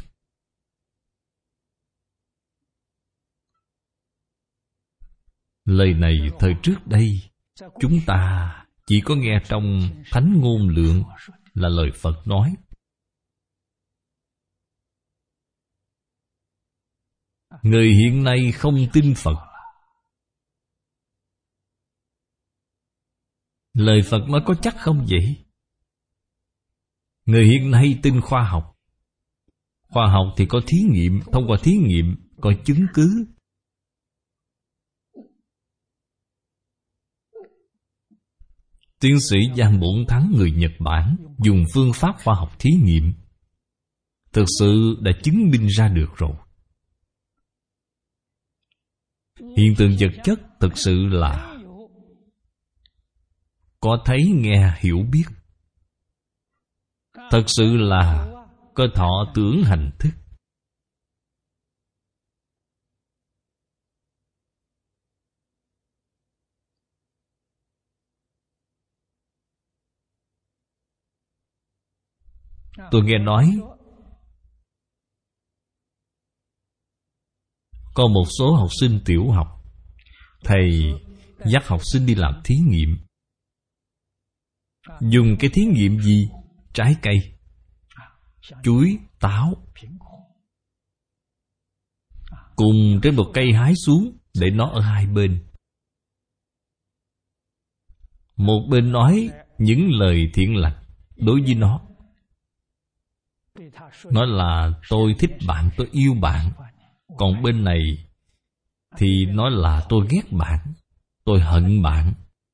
Lời này thời trước đây chúng ta chỉ có nghe trong Thánh Ngôn Lượng, là lời Phật nói. Người hiện nay không tin Phật. Lời Phật nói có chắc không vậy? Người hiện nay tin khoa học. Khoa học thì có thí nghiệm, thông qua thí nghiệm có chứng cứ. Tiến sĩ Giang Bổn Thắng người Nhật Bản dùng phương pháp khoa học thí nghiệm, thực sự đã chứng minh ra được rồi. Hiện tượng vật chất thực sự là có thấy, nghe, hiểu biết. Thật sự là có thọ tưởng hành thức. Tôi nghe nói có một số học sinh tiểu học, thầy dắt học sinh đi làm thí nghiệm. Dùng cái thí nghiệm gì? Trái cây, chuối, táo, cùng trên một cây hái xuống, để nó ở hai bên. Một bên nói những lời thiện lành đối với nó, nói là tôi thích bạn, tôi yêu bạn. Còn bên này thì nói là tôi ghét bạn, tôi hận bạn.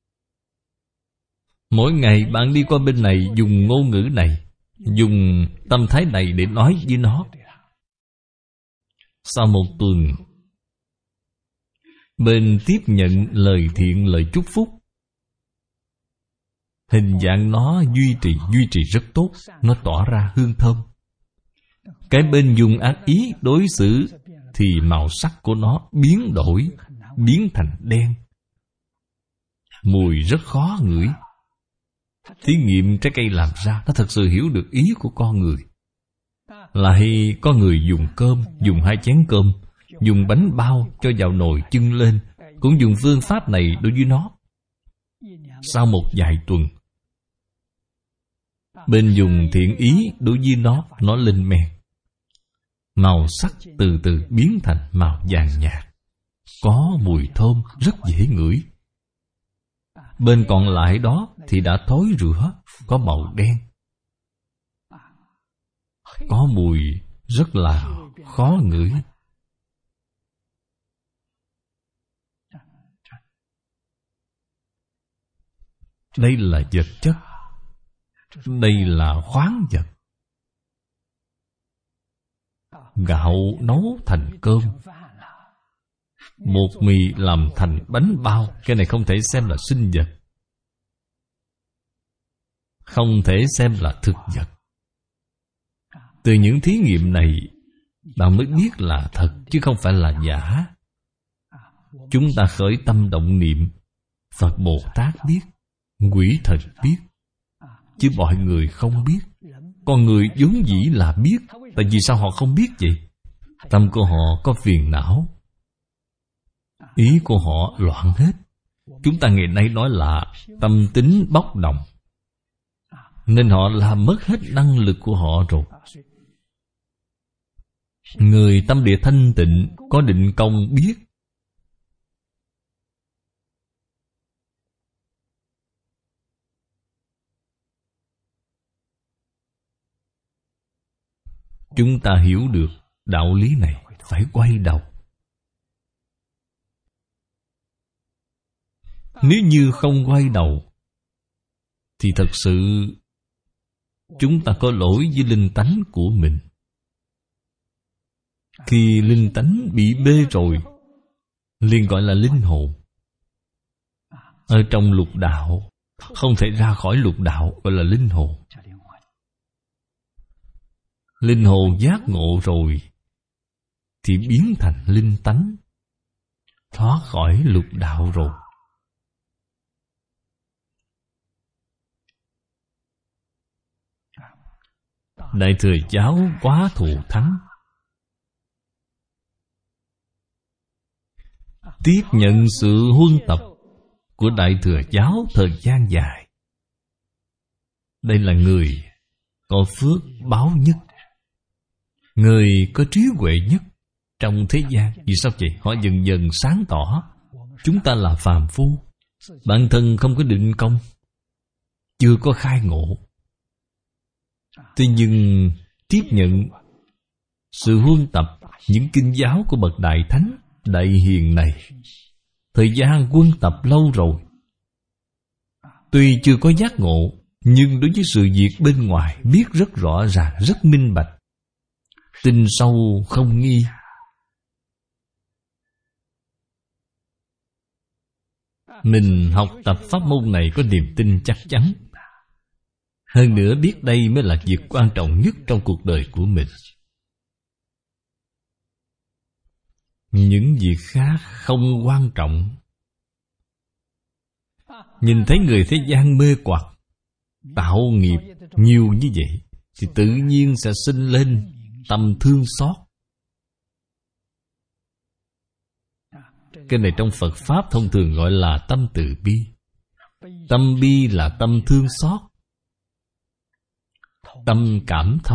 Mỗi ngày bạn đi qua bên này dùng ngôn ngữ này, dùng tâm thái này để nói với nó. Sau một tuần, bên tiếp nhận lời thiện, lời chúc phúc, hình dạng nó duy trì rất tốt, nó tỏa ra hương thơm. Cái bên dùng ác ý đối xử thì màu sắc của nó biến đổi, biến thành đen, mùi rất khó ngửi. Thí nghiệm trái cây làm ra, nó thật sự hiểu được ý của con người. Lại có người dùng cơm, dùng 2 chén cơm, dùng bánh bao cho vào nồi chưng lên, cũng dùng phương pháp này đối với nó. Sau một vài tuần, bên dùng thiện ý đối với nó lên men. Màu sắc từ từ biến thành màu vàng nhạt, có mùi thơm rất dễ ngửi. Bên còn lại đó thì đã thối rữa, có màu đen, có mùi rất là khó ngửi. Đây là vật chất, đây là khoáng vật. Gạo nấu thành cơm, bột mì làm thành bánh bao. Cái này không thể xem là sinh vật, không thể xem là thực vật. Từ những thí nghiệm này, bạn mới biết là thật, chứ không phải là giả. Chúng ta khởi tâm động niệm, Phật Bồ Tát biết, quỷ thần biết, chứ mọi người không biết. Con người vốn dĩ là biết. Tại vì sao họ không biết vậy? Tâm của họ có phiền não, ý của họ loạn hết. Chúng ta ngày nay nói là tâm tính bốc đồng, nên họ làm mất hết năng lực của họ rồi. Người tâm địa thanh tịnh, có định công biết. Chúng ta hiểu được đạo lý này, phải quay đầu. Nếu như không quay đầu thì thật sự chúng ta có lỗi với linh tánh của mình. Khi linh tánh bị bê rồi, liền gọi là linh hồn. Ở trong lục đạo, không thể ra khỏi lục đạo, gọi là linh hồn. Linh hồn giác ngộ rồi thì biến thành linh tánh, thoát khỏi lục đạo rồi. Đại Thừa Giáo quá thù thắng, tiếp nhận sự huân tập của Đại Thừa Giáo thời gian dài. Đây là người có phước báo nhất, người có trí huệ nhất trong thế gian. Vì sao vậy? Họ dần dần sáng tỏ chúng ta là phàm phu, bản thân không có định công, chưa có khai ngộ. Thế nhưng tiếp nhận sự huân tập những kinh giáo của bậc đại thánh, đại hiền này, thời gian huân tập lâu rồi, tuy chưa có giác ngộ, nhưng đối với sự việc bên ngoài biết rất rõ ràng, rất minh bạch, tin sâu không nghi. mình học tập pháp môn này có niềm tin chắc chắn. Hơn nữa biết đây mới là việc quan trọng nhất trong cuộc đời của mình. Những việc khác không quan trọng. Nhìn thấy người thế gian mê hoặc, tạo nghiệp nhiều như vậy, thì tự nhiên sẽ sinh lên tâm thương xót. Cái này trong Phật Pháp thông thường gọi là tâm từ bi. Tâm bi là tâm thương xót, tâm cảm thông.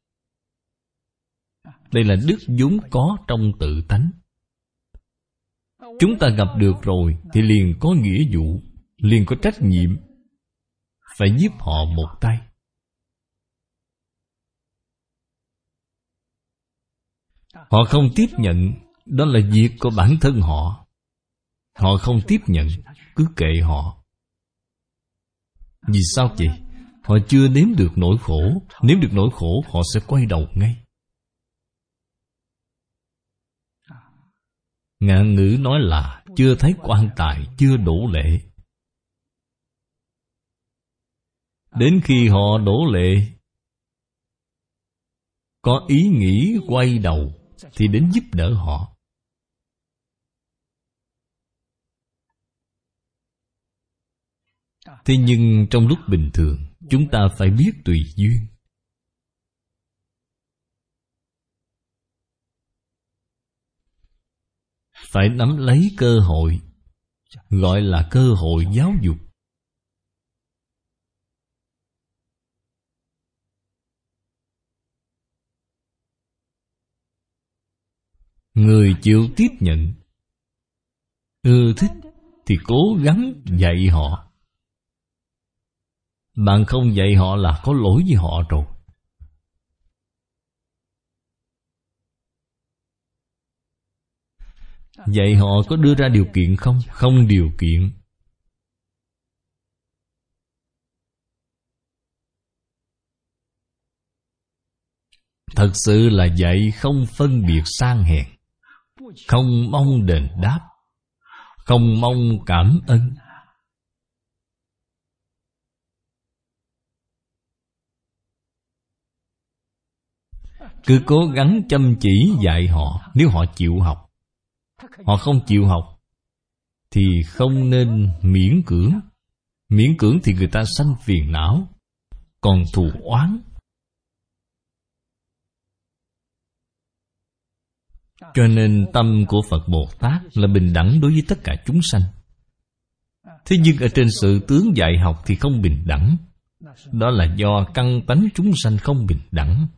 Đây là đức vốn có trong tự tánh. Chúng ta gặp được rồi thì liền có nghĩa vụ, liền có trách nhiệm phải giúp họ một tay. Họ không tiếp nhận, đó là việc của bản thân họ. Họ không tiếp nhận, cứ kệ họ. Vì sao vậy? Họ chưa nếm được nỗi khổ. Nếm được nỗi khổ, họ sẽ quay đầu ngay. Ngạn ngữ nói là chưa thấy quan tài, chưa đổ lệ. Đến khi họ đổ lệ, có ý nghĩ quay đầu, thì đến giúp đỡ họ. Thế nhưng trong lúc bình thường, chúng ta phải biết tùy duyên. Phải nắm lấy cơ hội, gọi là cơ hội giáo dục. Người chịu tiếp nhận, ưa thích thì cố gắng dạy họ. Bạn không dạy họ là có lỗi với họ rồi. Dạy họ có đưa ra điều kiện không? Không điều kiện. Thật sự là dạy không phân biệt sang hèn, không mong đền đáp, không mong cảm ơn. Cứ cố gắng chăm chỉ dạy họ. Nếu họ chịu học, họ không chịu học thì không nên miễn cưỡng. Miễn cưỡng thì người ta sanh phiền não, còn thù oán. Cho nên tâm của Phật Bồ Tát là bình đẳng đối với tất cả chúng sanh. Thế nhưng ở trên sự tướng dạy học thì không bình đẳng. Đó là do căn tánh chúng sanh không bình đẳng.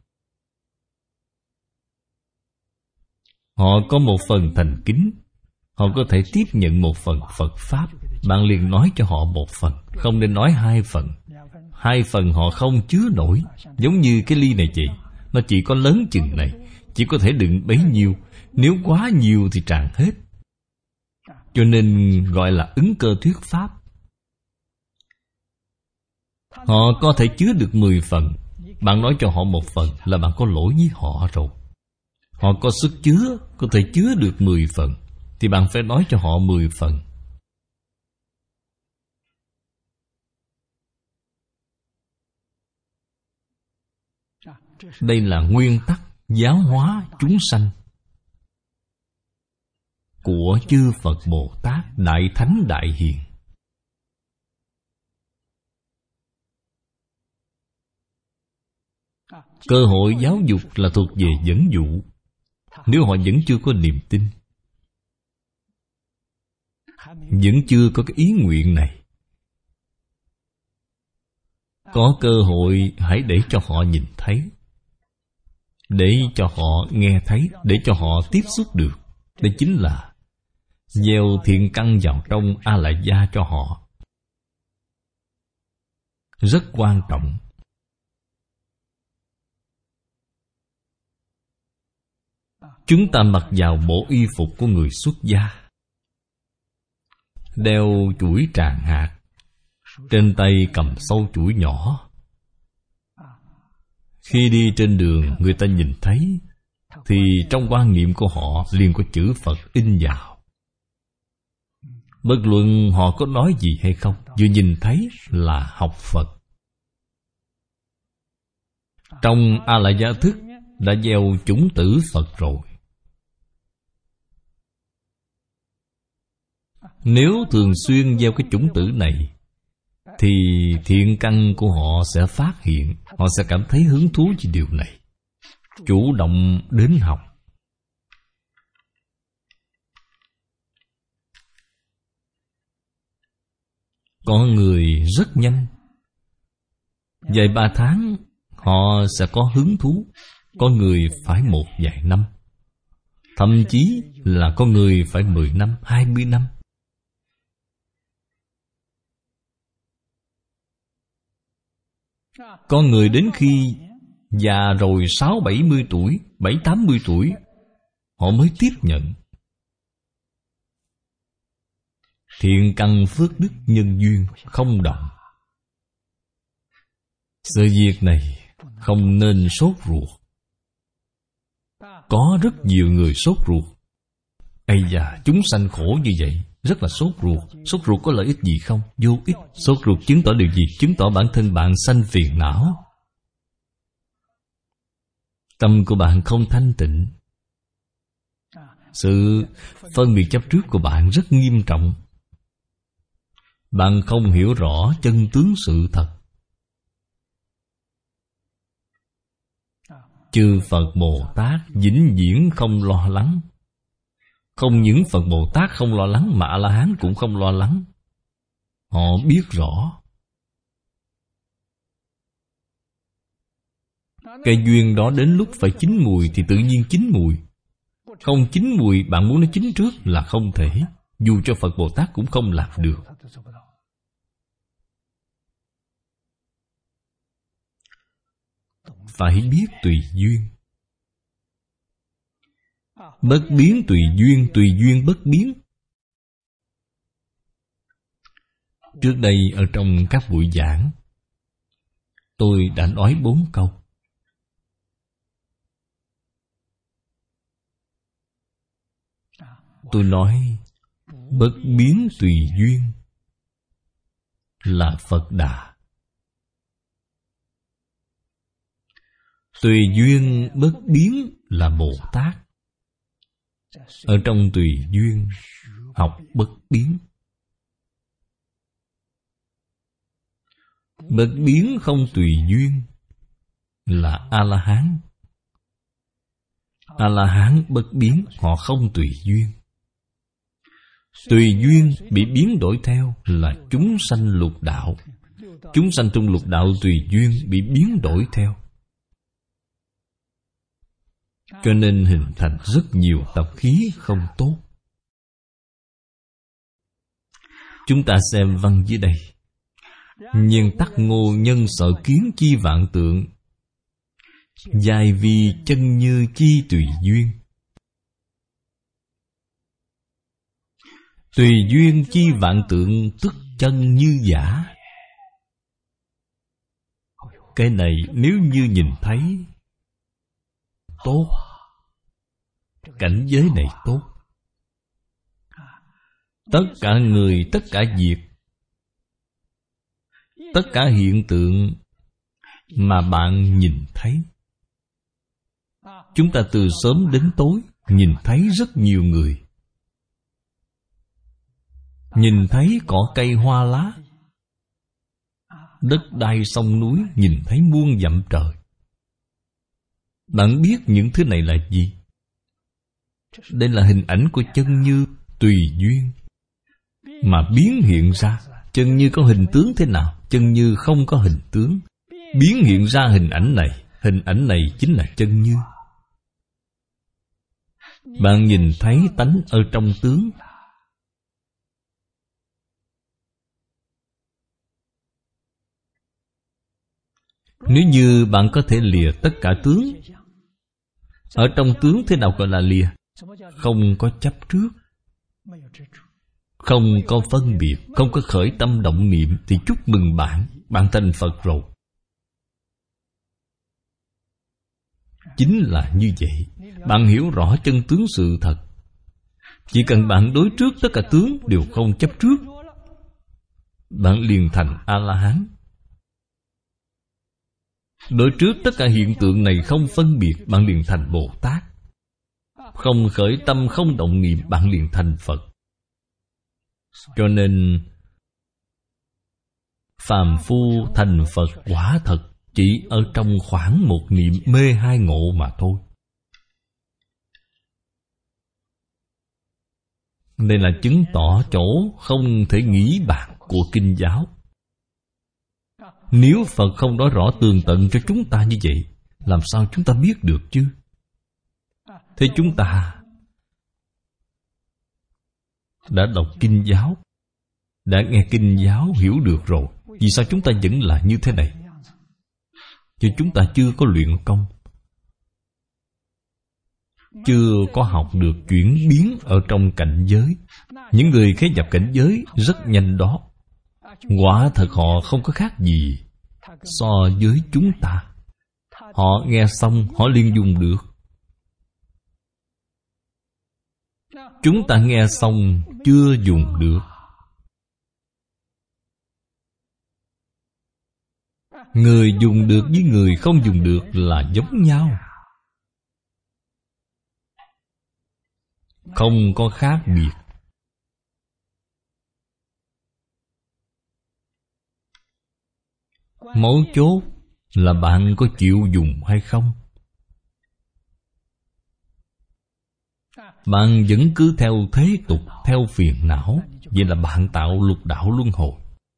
Họ có một phần thành kính, họ có thể tiếp nhận một phần Phật Pháp. Bạn liền nói cho họ một phần, không nên nói hai phần. Hai phần họ không chứa nổi. Giống như cái ly này vậy, nó chỉ có lớn chừng này, chỉ có thể đựng bấy nhiêu. Nếu quá nhiều thì tràn hết. Cho nên gọi là ứng cơ thuyết pháp. Họ có thể chứa được 10 phần. Bạn nói cho họ một phần là bạn có lỗi với họ rồi. Họ có sức chứa, có thể chứa được 10 phần, thì bạn phải nói cho họ 10 phần. Đây là nguyên tắc giáo hóa chúng sanh của chư Phật Bồ Tát Đại Thánh Đại Hiền. Cơ hội giáo dục là thuộc về dẫn dụ. Nếu họ vẫn chưa có niềm tin, vẫn chưa có cái ý nguyện này, có cơ hội hãy để cho họ nhìn thấy, để cho họ nghe thấy, để cho họ tiếp xúc được. Đây chính là gieo thiện căn vào trong A-la gia cho họ. Rất quan trọng. Chúng ta mặc vào bộ y phục của người xuất gia, đeo chuỗi tràng hạt, trên tay cầm sâu chuỗi nhỏ. Khi đi trên đường người ta nhìn thấy, thì trong quan niệm của họ liền có chữ Phật in vào. Bất luận họ có nói gì hay không, vừa nhìn thấy là học Phật. Trong A La Gia Thức đã gieo chủng tử Phật rồi. Nếu thường xuyên gieo cái chủng tử này thì thiện căn của họ sẽ phát hiện. Họ sẽ cảm thấy hứng thú với điều này, chủ động đến học. Có người rất nhanh, vài 3 tháng họ sẽ có hứng thú. Có người phải một vài năm, thậm chí là có người phải 10 năm, 20 năm. Có người đến khi già rồi 60-70 tuổi, 70-80 tuổi, họ mới tiếp nhận. Thiện căn phước đức nhân duyên không động. Sự việc này không nên sốt ruột. Có rất nhiều người sốt ruột. Ây da, chúng sanh khổ như vậy, rất là sốt ruột. Sốt ruột có lợi ích gì không? Vô ích. Sốt ruột chứng tỏ điều gì? Chứng tỏ bản thân bạn sanh phiền não. Tâm của bạn không thanh tịnh. Sự phân biệt chấp trước của bạn rất nghiêm trọng. Bạn không hiểu rõ chân tướng sự thật. Chư Phật Bồ Tát vĩnh viễn không lo lắng. Không những Phật Bồ Tát không lo lắng, mà A-la-hán cũng không lo lắng. Họ biết rõ cây duyên đó đến lúc phải chín mùi thì tự nhiên chín mùi. Không chín mùi, bạn muốn nó chín trước là không thể. Dù cho Phật Bồ Tát cũng không làm được. Phải biết tùy duyên. Bất biến tùy duyên bất biến. Trước đây ở trong các buổi giảng, tôi đã nói 4 câu. Tôi nói bất biến tùy duyên là Phật Đà. Tùy duyên bất biến là Bồ Tát. Ở trong tùy duyên học bất biến. Bất biến không tùy duyên là A-la-hán. A-la-hán bất biến, họ không tùy duyên. Tùy duyên bị biến đổi theo là chúng sanh lục đạo. Chúng sanh trong lục đạo tùy duyên bị biến đổi theo. Cho nên hình thành rất nhiều tập khí không tốt. Chúng ta xem văn dưới đây. Nhiên tắc ngô nhân sở kiến chi vạn tượng, dài vì chân như chi tùy duyên. Tùy duyên chi vạn tượng, tức chân như giả. Cái này nếu như nhìn thấy tốt, cảnh giới này tốt, tất cả người, tất cả việc, tất cả hiện tượng mà bạn nhìn thấy, chúng ta từ sớm đến tối nhìn thấy rất nhiều người. Nhìn thấy cỏ cây hoa lá, đất đai sông núi, nhìn thấy muôn dặm trời. Bạn biết những thứ này là gì? Đây là hình ảnh của chân như tùy duyên mà biến hiện ra. Chân như có hình tướng thế nào? Chân như không có hình tướng, biến hiện ra hình ảnh này. Hình ảnh này chính là chân như. Bạn nhìn thấy tánh ở trong tướng. Nếu như bạn có thể lìa tất cả tướng, ở trong tướng thế nào gọi là lìa? Không có chấp trước, không có phân biệt, không có khởi tâm động niệm, thì chúc mừng bạn, bạn thành Phật rồi. Chính là như vậy. Bạn hiểu rõ chân tướng sự thật Chỉ cần bạn đối trước tất cả tướng đều không chấp trước, bạn liền thành A-la-hán. Đối trước tất cả hiện tượng này không phân biệt, bạn liền thành Bồ Tát. Không khởi tâm, không động niệm, bạn liền thành Phật. Cho nên phàm phu thành Phật quả thật chỉ ở trong khoảng một niệm mê hai ngộ mà thôi. Đây là chứng tỏ chỗ không thể nghĩ bạc của kinh giáo. Nếu Phật không nói rõ tường tận cho chúng ta như vậy, làm sao chúng ta biết được chứ? Thế chúng ta đã đọc kinh giáo, đã nghe kinh giáo hiểu được rồi, vì sao chúng ta vẫn là như thế này? Chứ chúng ta chưa có luyện công, chưa có học được chuyển biến ở trong cảnh giới. Những người khế nhập cảnh giới rất nhanh đó. Quả thật họ không có khác gì so với chúng ta. Họ nghe xong họ liền dùng được. Chúng ta nghe xong chưa dùng được. Người dùng được với người không dùng được là giống nhau, không có khác biệt. Mấu chốt là bạn có chịu dùng hay không. Bạn vẫn cứ theo thế tục, theo phiền não, vậy là bạn tạo lục đạo luân hồi.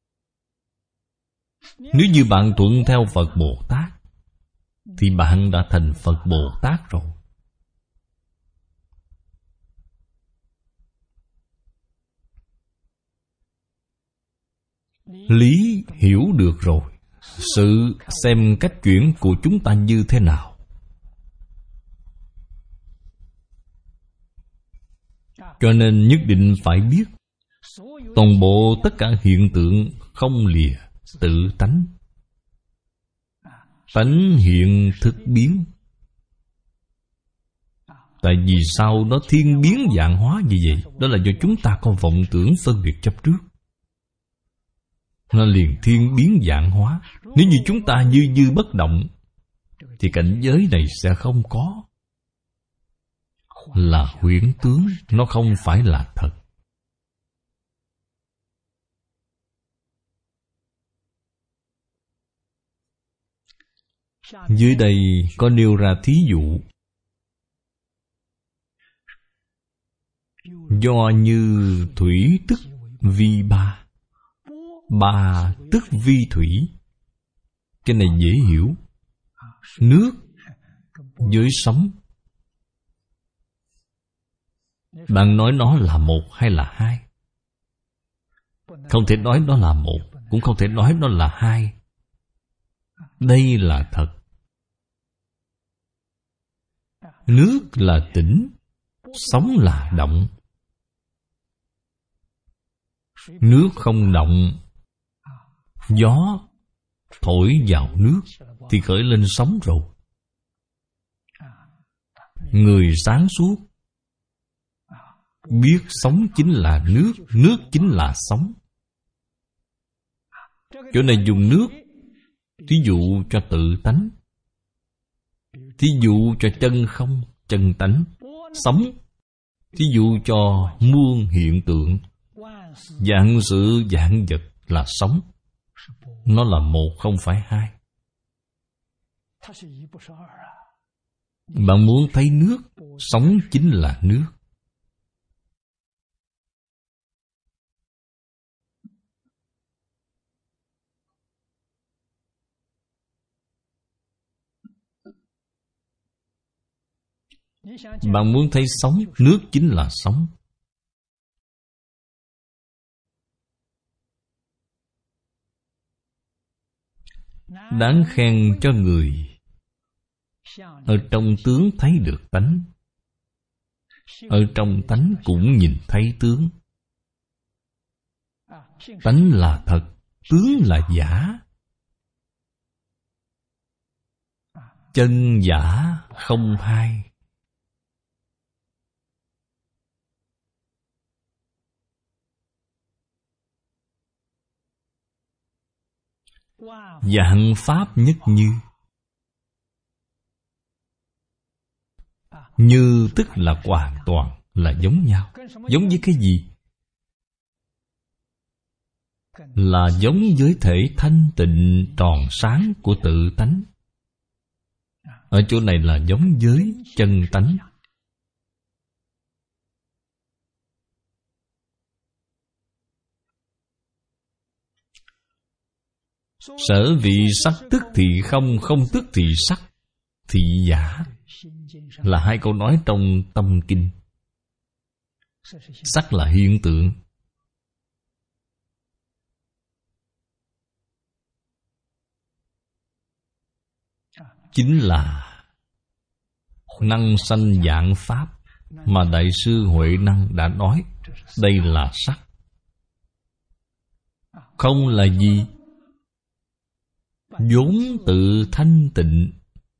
Nếu như bạn thuận theo Phật Bồ Tát, thì bạn đã thành Phật Bồ Tát rồi. Lý hiểu được rồi, sự xem cách chuyển của chúng ta như thế nào. Cho nên nhất định phải biết toàn bộ tất cả hiện tượng không lìa tự tánh. Tánh hiện thức biến. Tại vì sao nó thiên biến vạn hóa như vậy? Đó là do chúng ta có vọng tưởng phân biệt chấp trước. Nó liền thiên biến vạn hóa. Nếu như chúng ta như bất động, thì cảnh giới này sẽ không có. Là huyễn tướng, nó không phải là thật. Dưới đây có nêu ra thí dụ. Do như thủy tức vi ba, ba tức vi thủy. Cái này dễ hiểu. Nước với sóng, bạn nói nó là một hay là hai? Không thể nói nó là một, cũng không thể nói nó là hai. Đây là thật. Nước là tĩnh, sóng là động. Nước không động, gió thổi vào nước thì khởi lên sóng rồi. Người sáng suốt biết sóng chính là nước, nước chính là sóng. Chỗ này dùng nước thí dụ cho tự tánh, thí dụ cho chân không, chân tánh. Sóng thí dụ cho muôn hiện tượng. Vạn sự vạn vật là sóng. Nó là một, không phải hai. Bạn muốn thấy nước, sóng chính là nước. Bạn muốn thấy sóng, nước chính là sóng. Đáng khen cho người ở trong tướng thấy được tánh, ở trong tánh cũng nhìn thấy tướng. Tánh là thật, tướng là giả. Chân giả không hai. vạn pháp nhất như. Như tức là hoàn toàn là giống nhau. Giống với cái gì? Là giống với thể thanh tịnh tròn sáng của tự tánh. Ở chỗ này là giống với chân tánh. Sở vị sắc tức thì không, không tức thì sắc, thị giả, là hai câu nói trong Tâm Kinh. Sắc là hiện tượng, chính là năng sanh vạn pháp mà Đại sư Huệ Năng đã nói. Đây là sắc. Không là gì? Vốn tự thanh tịnh.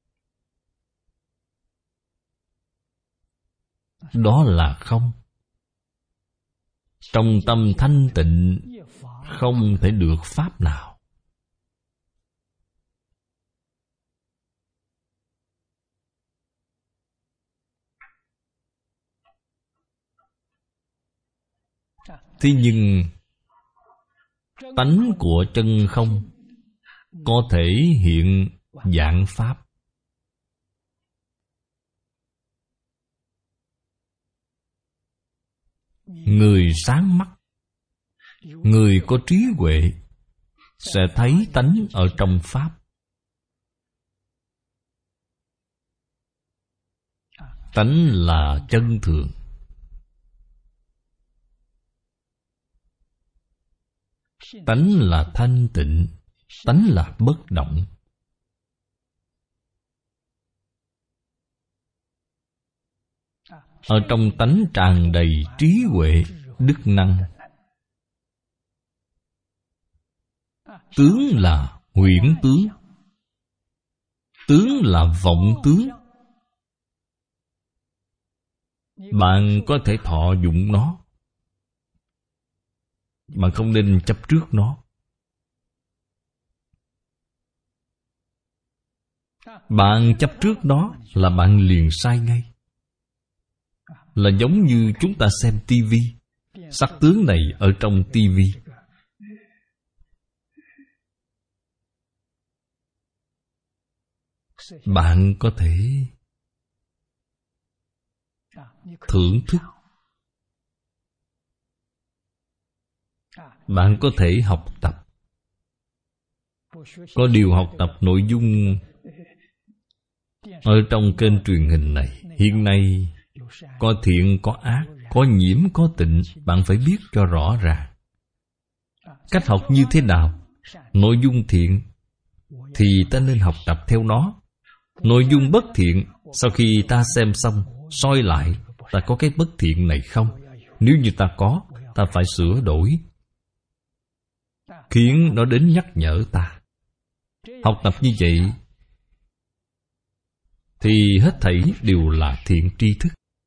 Đó là không. Trong tâm thanh tịnh không thể được pháp nào. Thế nhưng tánh của chân không có thể hiện vạn pháp. Người sáng mắt, người có trí huệ sẽ thấy tánh ở trong pháp. Tánh là chân thường. Tánh là thanh tịnh. Tánh là bất động. Ở trong tánh tràn đầy trí huệ, đức năng. Tướng là huyễn tướng. Tướng là vọng tướng. Bạn có thể thọ dụng nó, bạn không nên chấp trước nó. Bạn chấp trước nó là bạn liền sai ngay. Là giống như chúng ta xem tivi. Sắc tướng này ở trong tivi. Bạn có thể thưởng thức. Bạn có thể học tập. Có điều học tập nội dung ở trong kênh truyền hình này hiện nay có thiện, có ác, có nhiễm, có tịnh. Bạn phải biết cho rõ ràng. Cách học như thế nào? Nội dung thiện thì ta nên học tập theo nó. Nội dung bất thiện, sau khi ta xem xong, soi lại, ta có cái bất thiện này không? Nếu như ta có, ta phải sửa đổi, khiến nó đến nhắc nhở ta. Học tập như vậy thì hết thảy đều là thiện tri thức.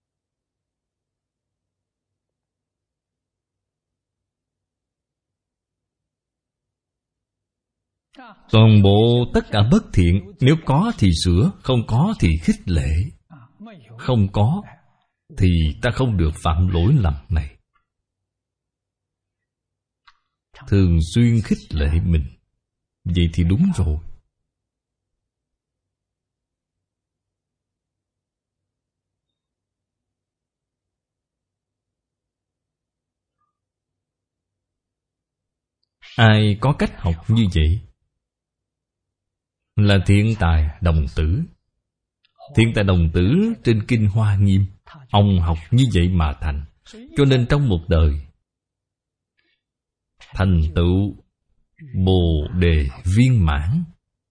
Toàn bộ tất cả bất thiện, nếu có thì sửa, không có thì khích lệ. Không có thì ta không được phạm lỗi lầm này. Thường xuyên khích lệ mình, vậy thì đúng rồi. Ai có cách học như vậy là Thiện Tài Đồng Tử. Thiện Tài Đồng Tử trên Kinh Hoa Nghiêm, ông học như vậy mà thành. Cho nên trong một đời thành tựu Bồ Đề viên mãn.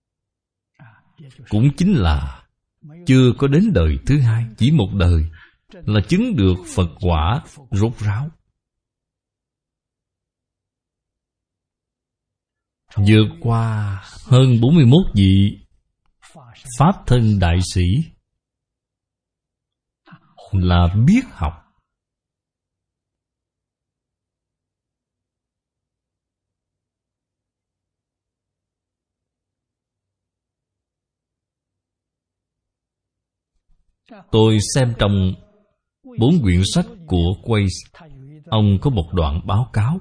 Cũng chính là chưa có đến đời thứ hai, chỉ một đời là chứng được Phật quả rốt ráo. Vượt qua hơn 41 vị Pháp thân đại sĩ là biết học. Tôi xem trong 4 quyển sách của Weiss, ông có một đoạn báo cáo.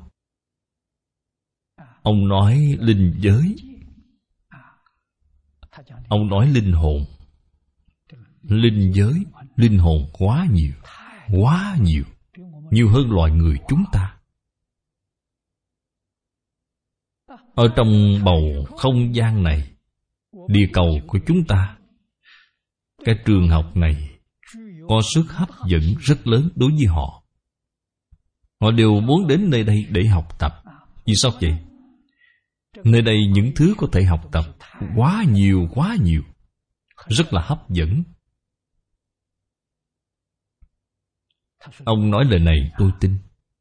Ông nói linh giới, ông nói linh hồn. Linh giới, linh hồn quá nhiều, quá nhiều, nhiều hơn loài người chúng ta. Ở trong bầu không gian này, địa cầu của chúng ta, cái trường học này có sức hấp dẫn rất lớn đối với họ. Họ đều muốn đến nơi đây để học tập. Vì sao vậy? Nơi đây những thứ có thể học tập quá nhiều, quá nhiều, rất là hấp dẫn. Ông nói lời này tôi tin.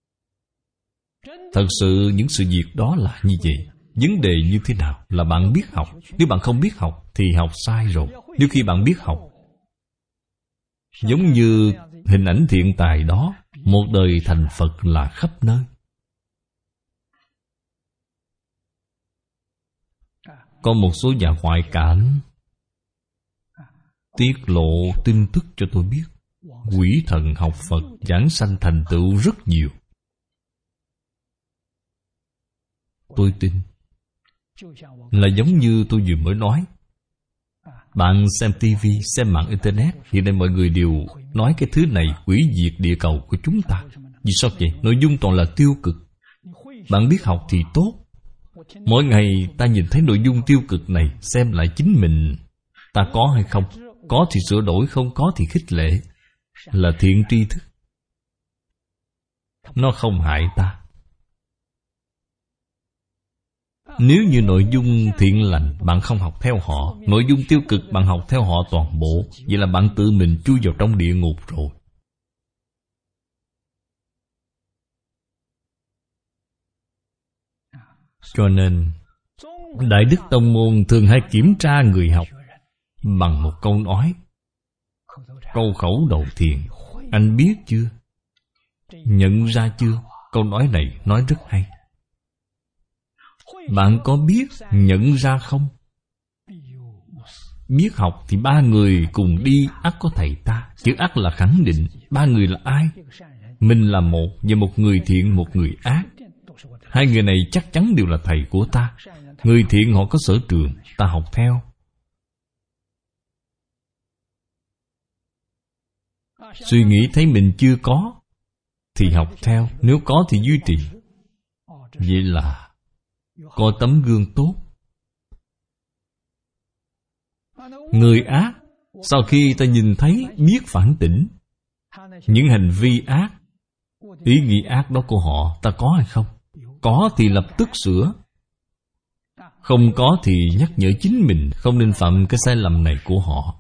Thật sự những sự việc đó là như vậy. Vấn đề như thế nào là bạn biết học. Nếu bạn không biết học thì học sai rồi. Nếu khi bạn biết học, giống như hình ảnh thiện tài đó, một đời thành Phật là khắp nơi. Có một số nhà ngoại cảm tiết lộ tin tức cho tôi biết, quỷ thần học Phật giảng sanh thành tựu rất nhiều. Tôi tin. Là giống như tôi vừa mới nói. Bạn xem TV, xem mạng Internet, hiện nay mọi người đều nói cái thứ này hủy diệt địa cầu của chúng ta. Vì sao vậy? Nội dung toàn là tiêu cực. Bạn biết học thì tốt. Mỗi ngày ta nhìn thấy nội dung tiêu cực này, xem lại chính mình, ta có hay không? Có thì sửa đổi, không có thì khích lệ. Là thiện tri thức. Nó không hại ta. Nếu như nội dung thiện lành bạn không học theo họ, nội dung tiêu cực bạn học theo họ toàn bộ, vậy là bạn tự mình chui vào trong địa ngục rồi. Cho nên Đại Đức Tông Môn thường hay kiểm tra người học bằng một câu nói. Câu khẩu đầu thiền: anh biết chưa? Nhận ra chưa? Câu nói này nói rất hay. Bạn có biết nhận ra không? Biết học thì 3 người cùng đi, ắt có thầy ta. Chữ ắt là khẳng định. 3 người là ai? Mình là một, và một người thiện, một người ác. 2 người này chắc chắn đều là thầy của ta. Người thiện họ có sở trường, ta học theo. Suy nghĩ thấy mình chưa có thì học theo, nếu có thì duy trì. Vậy là có tấm gương tốt. Người ác, sau khi ta nhìn thấy, biết phản tỉnh. Những hành vi ác, ý nghĩ ác đó của họ, ta có hay không? Có thì lập tức sửa. Không có thì nhắc nhở chính mình không nên phạm cái sai lầm này của họ.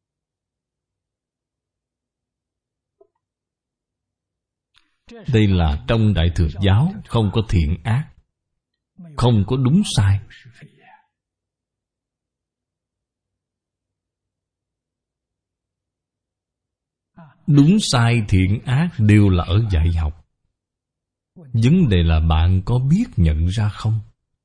Đây là trong Đại Thừa Giáo, không có thiện ác, không có đúng sai. Đúng sai thiện ác đều là ở dạy học. Vấn đề là bạn có biết nhận ra không?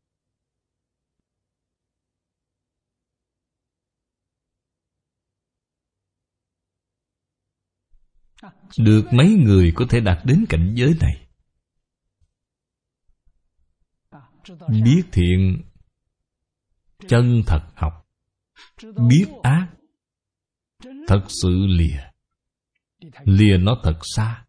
Được mấy người có thể đạt đến cảnh giới này? Biết thiện, chân thật học. Biết ác, thật sự lìa. Lìa nó thật xa.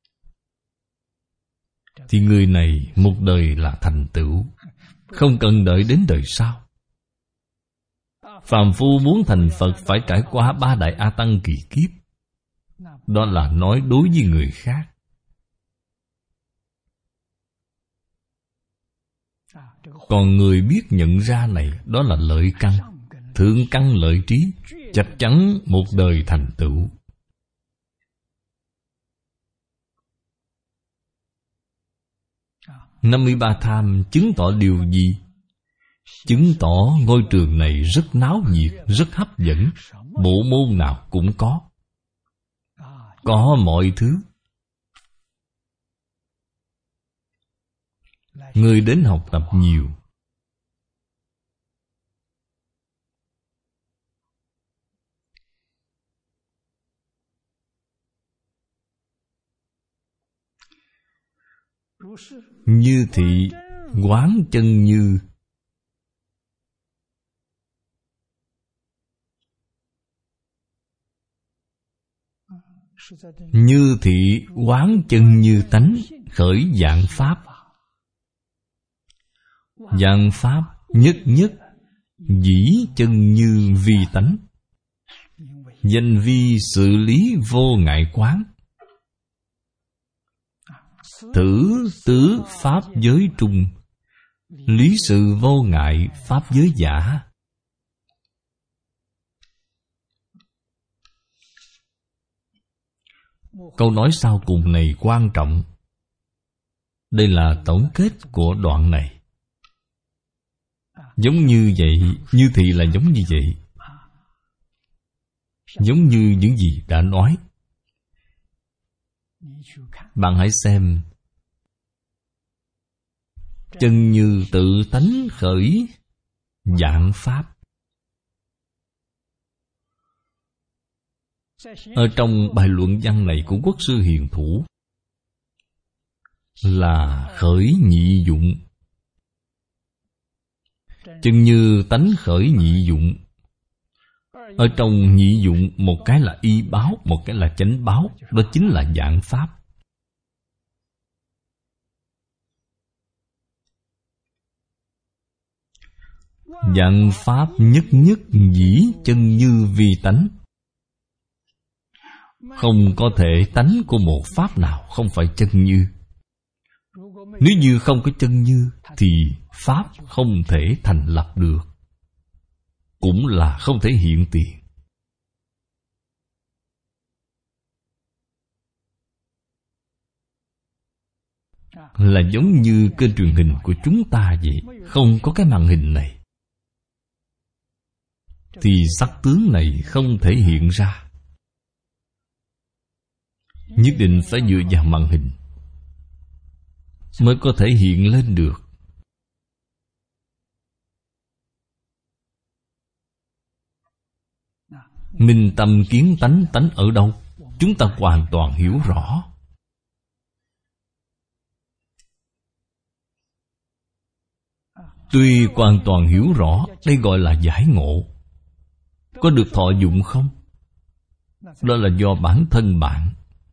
Thì người này một đời là thành tựu, không cần đợi đến đời sau. Phàm phu muốn thành Phật phải trải qua 3 đại A Tăng kỳ kiếp. Đó là nói đối với người khác. Còn người biết nhận ra này, đó là lợi căn, thượng căn lợi trí, chắc chắn một đời thành tựu. – 53 tham chứng tỏ điều gì? Chứng tỏ ngôi trường này rất náo nhiệt, rất hấp dẫn. Bộ môn nào cũng có mọi thứ. Người đến học tập nhiều. Như thị quán chân như. Như thị quán chân như tánh, khởi vạn pháp. Vạn pháp nhất nhất dĩ chân như vi tánh. Danh vi xử lý vô ngại quán. Thử tứ pháp giới trung, lý sự vô ngại pháp giới giả. Câu nói sau cùng này quan trọng. Đây là tổng kết của đoạn này. Giống như vậy, như thị là giống như vậy, giống như những gì đã nói. Bạn hãy xem. Chân như tự tánh khởi vạn pháp. Ở trong bài luận văn này của Quốc sư Hiền Thủ là khởi nhị dụng. Chân như tánh khởi nhị dụng. Ở trong nhị dụng, một cái là y báo, một cái là chánh báo. Đó chính là vạn pháp. Vạn pháp nhất nhất dĩ chân như vi tánh. Không có thể tánh của một pháp nào không phải chân như. Nếu như không có chân như thì pháp không thể thành lập được, cũng là không thể hiện tiền. Là giống như kênh truyền hình của chúng ta vậy. Không có cái màn hình này thì sắc tướng này không thể hiện ra. Nhất định phải dựa vào màn hình mới có thể hiện lên được. Minh tâm kiến tánh, tánh ở đâu? Chúng ta hoàn toàn hiểu rõ. Tuy hoàn toàn hiểu rõ, đây gọi là giải ngộ. Có được thọ dụng không? Đó là do bản thân bạn.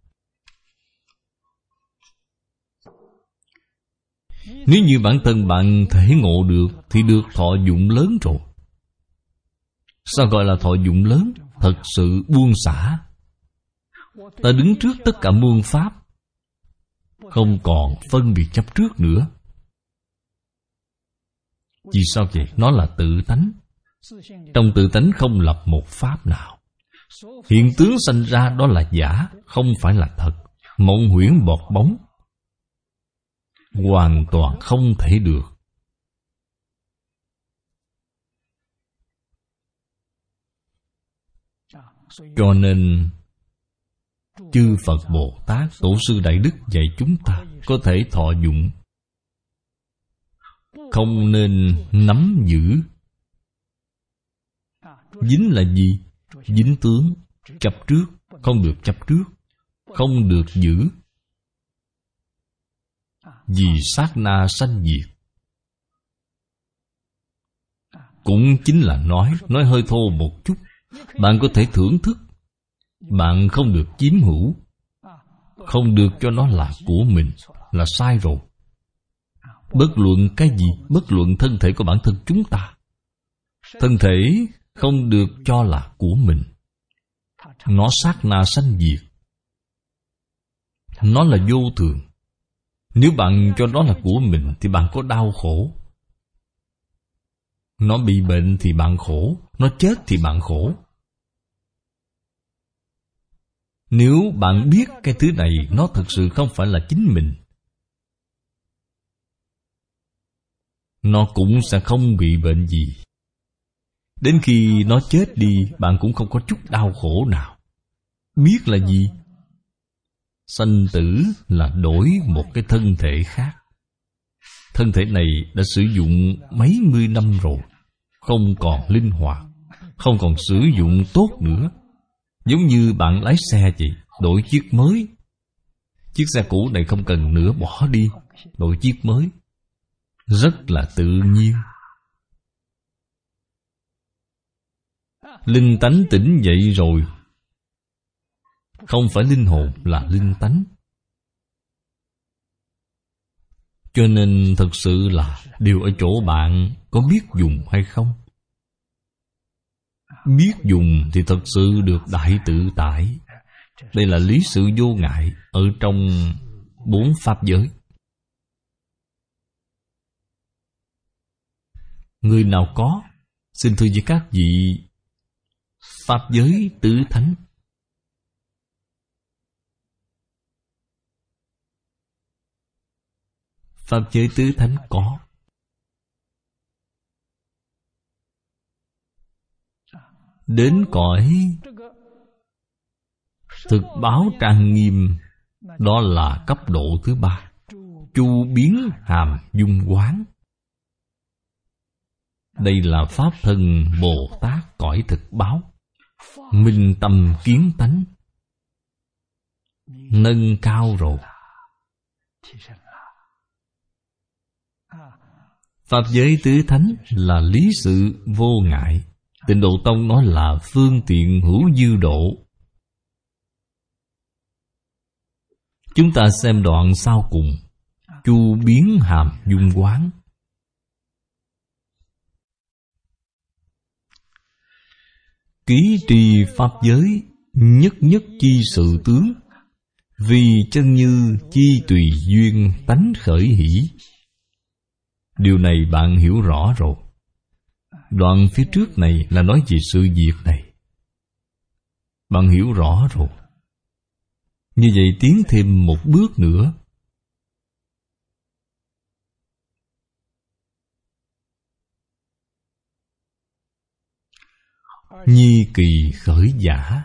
Nếu như bản thân bạn thể ngộ được thì được thọ dụng lớn rồi. Sao gọi là thọ dụng lớn? Thật sự buông xả. Ta đứng trước tất cả muôn pháp, không còn phân biệt chấp trước nữa. Vì sao vậy? Nó là tự tánh. Trong tự tánh không lập một pháp nào. Hiện tướng sanh ra đó là giả, không phải là thật. Mộng huyễn bọt bóng, hoàn toàn không thể được. Cho nên chư Phật Bồ Tát, Tổ sư Đại Đức dạy chúng ta có thể thọ dụng, không nên nắm giữ. Dính là gì? Dính tướng, chấp trước. Không được chấp trước, không được giữ. Vì sát na sanh diệt. Cũng chính là nói hơi thô một chút. Bạn có thể thưởng thức, bạn không được chiếm hữu, không được cho nó là của mình, là sai rồi. Bất luận cái gì, bất luận thân thể của bản thân chúng ta, thân thể không được cho là của mình. Nó sát na sanh diệt, nó là vô thường. Nếu bạn cho nó là của mình thì bạn có đau khổ. Nó bị bệnh thì bạn khổ, nó chết thì bạn khổ. Nếu bạn biết cái thứ này nó thực sự không phải là chính mình, nó cũng sẽ không bị bệnh gì. Đến khi nó chết đi, bạn cũng không có chút đau khổ nào. Biết là gì? Sanh tử là đổi một cái thân thể khác. Thân thể này đã sử dụng mấy mươi năm rồi, không còn linh hoạt, không còn sử dụng tốt nữa. Giống như bạn lái xe vậy, đổi chiếc mới. Chiếc xe cũ này không cần nữa, bỏ đi, đổi chiếc mới, rất là tự nhiên. Linh tánh tỉnh dậy rồi, không phải linh hồn, là linh tánh. Cho nên thật sự là điều ở chỗ bạn có biết dùng hay không. Biết dùng thì thật sự được đại tự tại. Đây là lý sự vô ngại ở trong 4 pháp giới. Người nào có, xin thưa với các vị, pháp giới tứ thánh. Pháp giới tứ thánh có. Đến cõi thực báo trang nghiêm, đó là cấp độ thứ 3, chu biến hàm dung quán. Đây là pháp thân Bồ Tát cõi thực báo, minh tâm kiến tánh, nâng cao rồi. Pháp giới tứ thánh là lý sự vô ngại. Tịnh Độ Tông nói là phương tiện hữu dư độ. Chúng ta xem đoạn sau cùng, chu biến hàm dung quán. Ký trì pháp giới, nhất nhất chi sự tướng, vì chân như chi tùy duyên tánh khởi hỷ. Điều này bạn hiểu rõ rồi. Đoạn phía trước này là nói về sự việc này. Bạn hiểu rõ rồi. Như vậy tiến thêm một bước nữa. Nhi kỳ khởi giả,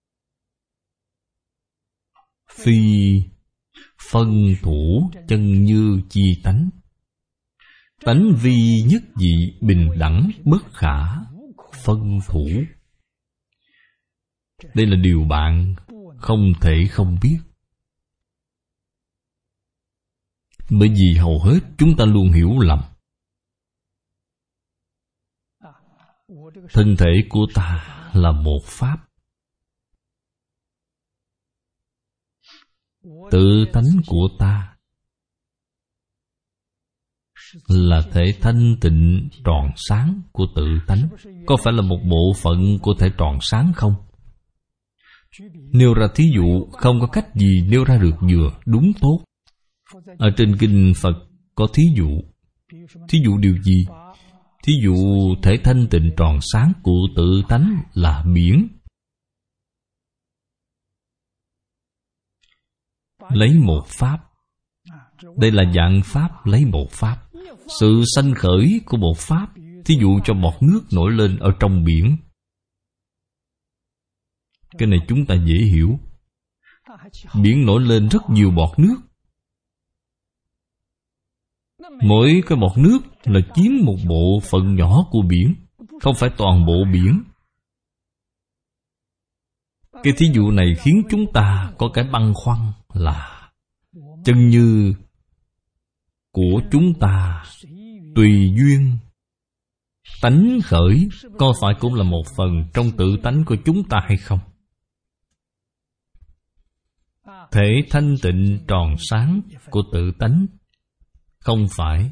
phi phân thủ chân như chi tánh. Tánh vi nhất dị bình đẳng bất khả phân thủ. Đây là điều bạn không thể không biết. Bởi vì hầu hết chúng ta luôn hiểu lầm. Thân thể của ta là một pháp. Tự tánh của ta là thể thanh tịnh tròn sáng của tự tánh. Có phải là một bộ phận của thể tròn sáng không? Nêu ra thí dụ không có cách gì nêu ra được vừa đúng tốt. Ở trên kinh Phật có thí dụ. Thí dụ điều gì? Thí dụ thể thanh tịnh tròn sáng của tự tánh là biển. Lấy một pháp. Đây là dạng pháp lấy một pháp. Sự sanh khởi của một pháp. Thí dụ cho bọt nước nổi lên ở trong biển. Cái này chúng ta dễ hiểu. Biển nổi lên rất nhiều bọt nước. Mỗi cái bọt nước là chiếm một bộ phận nhỏ của biển, không phải toàn bộ biển. Cái thí dụ này khiến chúng ta có cái băn khoăn là chân như của chúng ta tùy duyên tánh khởi có phải cũng là một phần trong tự tánh của chúng ta hay không? Thể thanh tịnh tròn sáng của tự tánh không phải.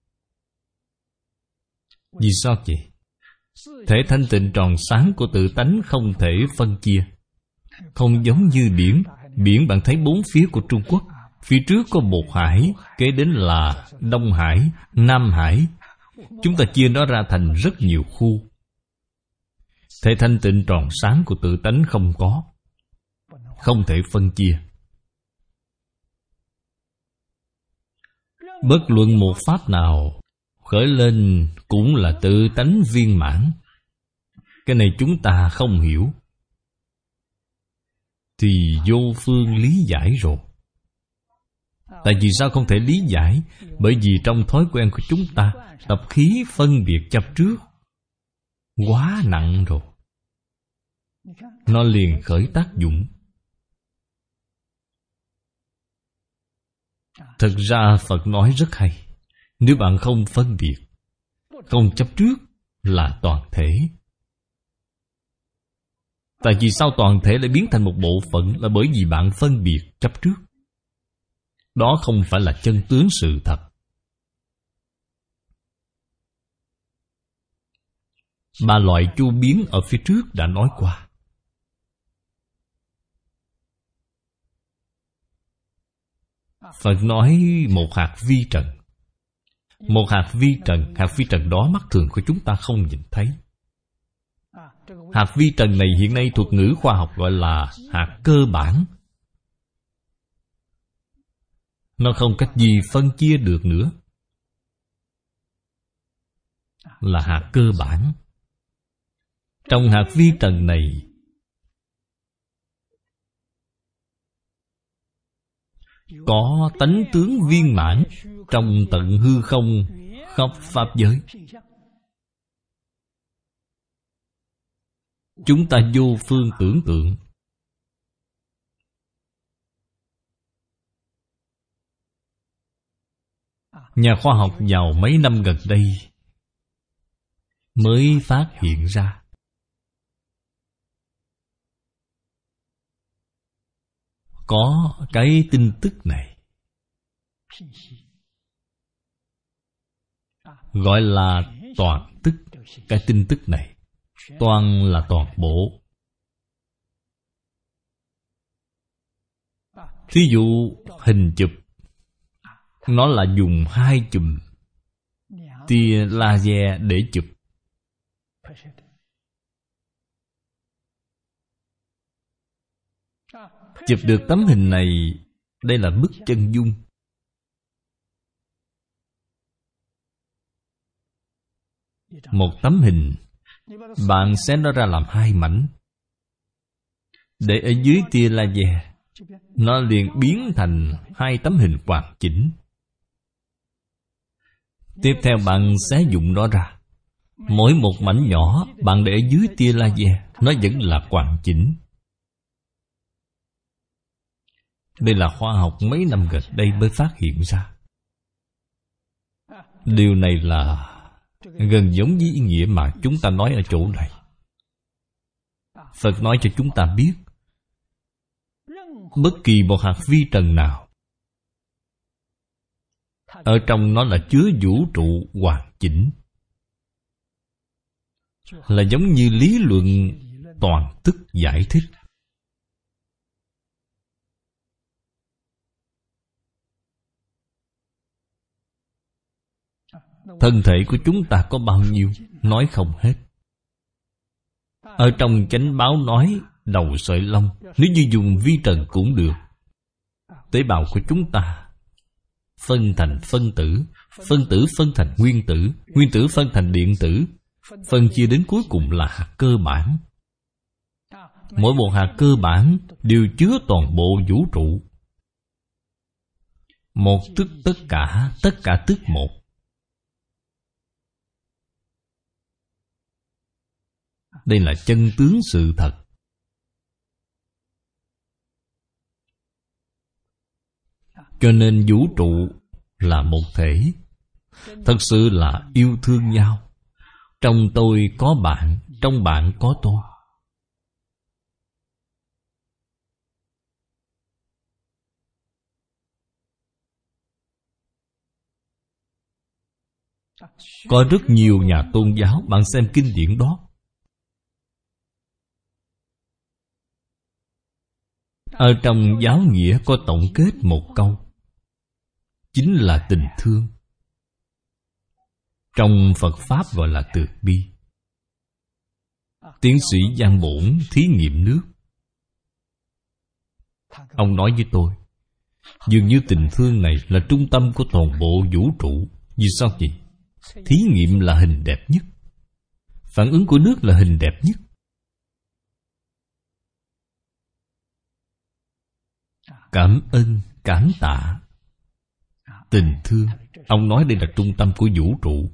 Vì sao vậy? Thể thanh tịnh tròn sáng của tự tánh không thể phân chia. Không giống như biển. Biển bạn thấy bốn phía của Trung Quốc. Phía trước có một hải, kế đến là Đông Hải, Nam Hải. Chúng ta chia nó ra thành rất nhiều khu. Thể thanh tịnh tròn sáng của tự tánh không có. Không thể phân chia. Bất luận một pháp nào khởi lên cũng là tự tánh viên mãn. Cái này chúng ta không hiểu thì vô phương lý giải rồi. Tại vì sao không thể lý giải? Bởi vì trong thói quen của chúng ta, tập khí phân biệt chấp trước quá nặng rồi. Nó liền khởi tác dụng. Thật ra Phật nói rất hay. Nếu bạn không phân biệt, không chấp trước là toàn thể. Tại vì sao toàn thể lại biến thành một bộ phận? Là bởi vì bạn phân biệt chấp trước. Đó không phải là chân tướng sự thật. Ba loại chu biến ở phía trước đã nói qua. Phật nói một hạt vi trần. Một hạt vi trần. Hạt vi trần đó mắt thường của chúng ta không nhìn thấy. Hạt vi trần này hiện nay thuật ngữ khoa học gọi là hạt cơ bản. Nó không cách gì phân chia được nữa. Là hạt cơ bản. Trong hạt vi trần này có tánh tướng viên mãn trong tận hư không khắp pháp giới. Chúng ta vô phương tưởng tượng. Nhà khoa học vào mấy năm gần đây mới phát hiện ra. Có cái tin tức này, gọi là toàn tức. Cái tin tức này, toàn là toàn bộ. Thí dụ hình chụp, nó là dùng 2 chùm tia laser để chụp. Chụp được tấm hình này, đây là bức chân dung. Một tấm hình, bạn xé nó ra làm 2 mảnh, để ở dưới tia laser, nó liền biến thành 2 tấm hình hoàn chỉnh. Tiếp theo bạn xé dụng nó ra, mỗi một mảnh nhỏ bạn để ở dưới tia laser, nó vẫn là hoàn chỉnh. Đây là khoa học mấy năm gần đây mới phát hiện ra. Điều này là gần giống với ý nghĩa mà chúng ta nói ở chỗ này. Phật nói cho chúng ta biết, bất kỳ một hạt vi trần nào, ở trong nó là chứa vũ trụ hoàn chỉnh. Là giống như lý luận toàn tức giải thích. Thân thể của chúng ta có bao nhiêu, nói không hết. Ở trong chánh báo nói đầu sợi lông, nếu như dùng vi trần cũng được. Tế bào của chúng ta phân thành phân tử, phân tử phân thành nguyên tử, nguyên tử phân thành điện tử, phân chia đến cuối cùng là hạt cơ bản. Mỗi một hạt cơ bản đều chứa toàn bộ vũ trụ. Một tức tất cả tức một. Đây là chân tướng sự thật. Cho nên vũ trụ là một thể. Thật sự là yêu thương nhau. Trong tôi có bạn, trong bạn có tôi. Có rất nhiều nhà tôn giáo, bạn xem kinh điển đó. Ở trong giáo nghĩa có tổng kết một câu, chính là tình thương. Trong Phật Pháp gọi là từ bi. Tiến sĩ Giang Bổn thí nghiệm nước. Ông nói với tôi, dường như tình thương này là trung tâm của toàn bộ vũ trụ. Vì sao vậy? Thí nghiệm là hình đẹp nhất, phản ứng của nước là hình đẹp nhất. Cảm ơn, cảm tạ, tình thương. Ông nói đây là trung tâm của vũ trụ.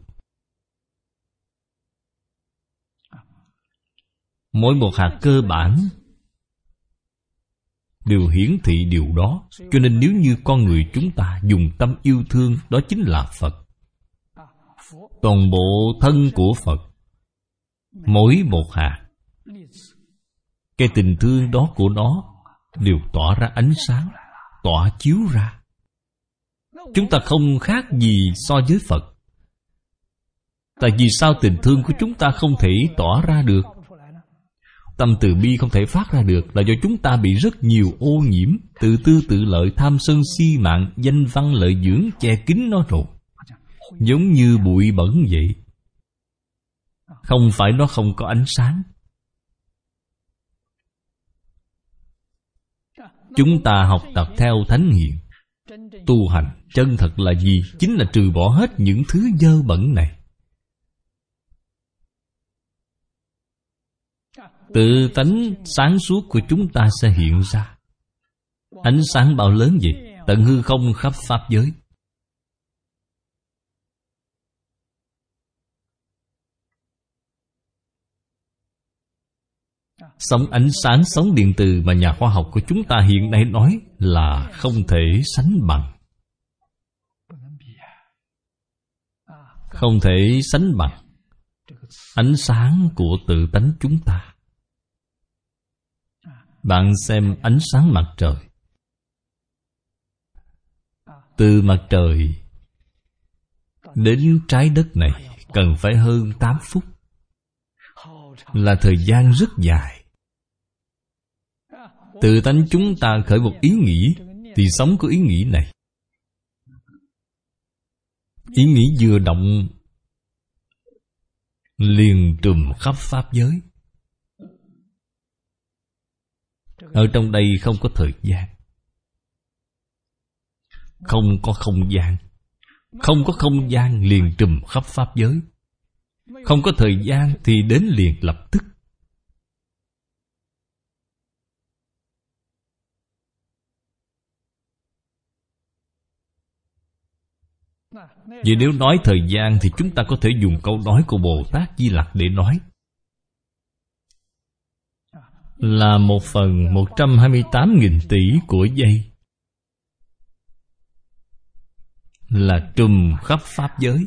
Mỗi một hạt cơ bản đều hiển thị điều đó. Cho nên nếu như con người chúng ta dùng tâm yêu thương, đó chính là Phật. Toàn bộ thân của Phật, mỗi một hạt, cái tình thương đó của nó đều tỏa ra ánh sáng, tỏa chiếu ra. Chúng ta không khác gì so với Phật. Tại vì sao tình thương của chúng ta không thể tỏa ra được? Tâm từ bi không thể phát ra được là do chúng ta bị rất nhiều ô nhiễm, tự tư tự lợi, tham sân si mạng, danh văn lợi dưỡng che kín nó rồi. Giống như bụi bẩn vậy. Không phải nó không có ánh sáng. Chúng ta học tập theo Thánh Hiền, tu hành chân thật là gì? Chính là trừ bỏ hết những thứ dơ bẩn này. Tự tánh sáng suốt của chúng ta sẽ hiện ra. Ánh sáng bao lớn vậy? Tận hư không khắp pháp giới. Sóng ánh sáng, sóng điện từ mà nhà khoa học của chúng ta hiện nay nói là không thể sánh bằng. Không thể sánh bằng ánh sáng của tự tánh chúng ta. Bạn xem ánh sáng mặt trời. Từ mặt trời đến trái đất này cần phải hơn 8 phút. Là thời gian rất dài. Tự tánh chúng ta khởi một ý nghĩ thì sống có ý nghĩ này. Ý nghĩ vừa động liền trùm khắp pháp giới. Ở trong đây không có thời gian, không có không gian. Không có không gian liền trùm khắp pháp giới. Không có thời gian thì đến liền lập tức. Vì nếu nói thời gian thì chúng ta có thể dùng câu nói của Bồ Tát Di Lặc để nói. Là 1/128.000 tỷ của giây. Là trùm khắp pháp giới.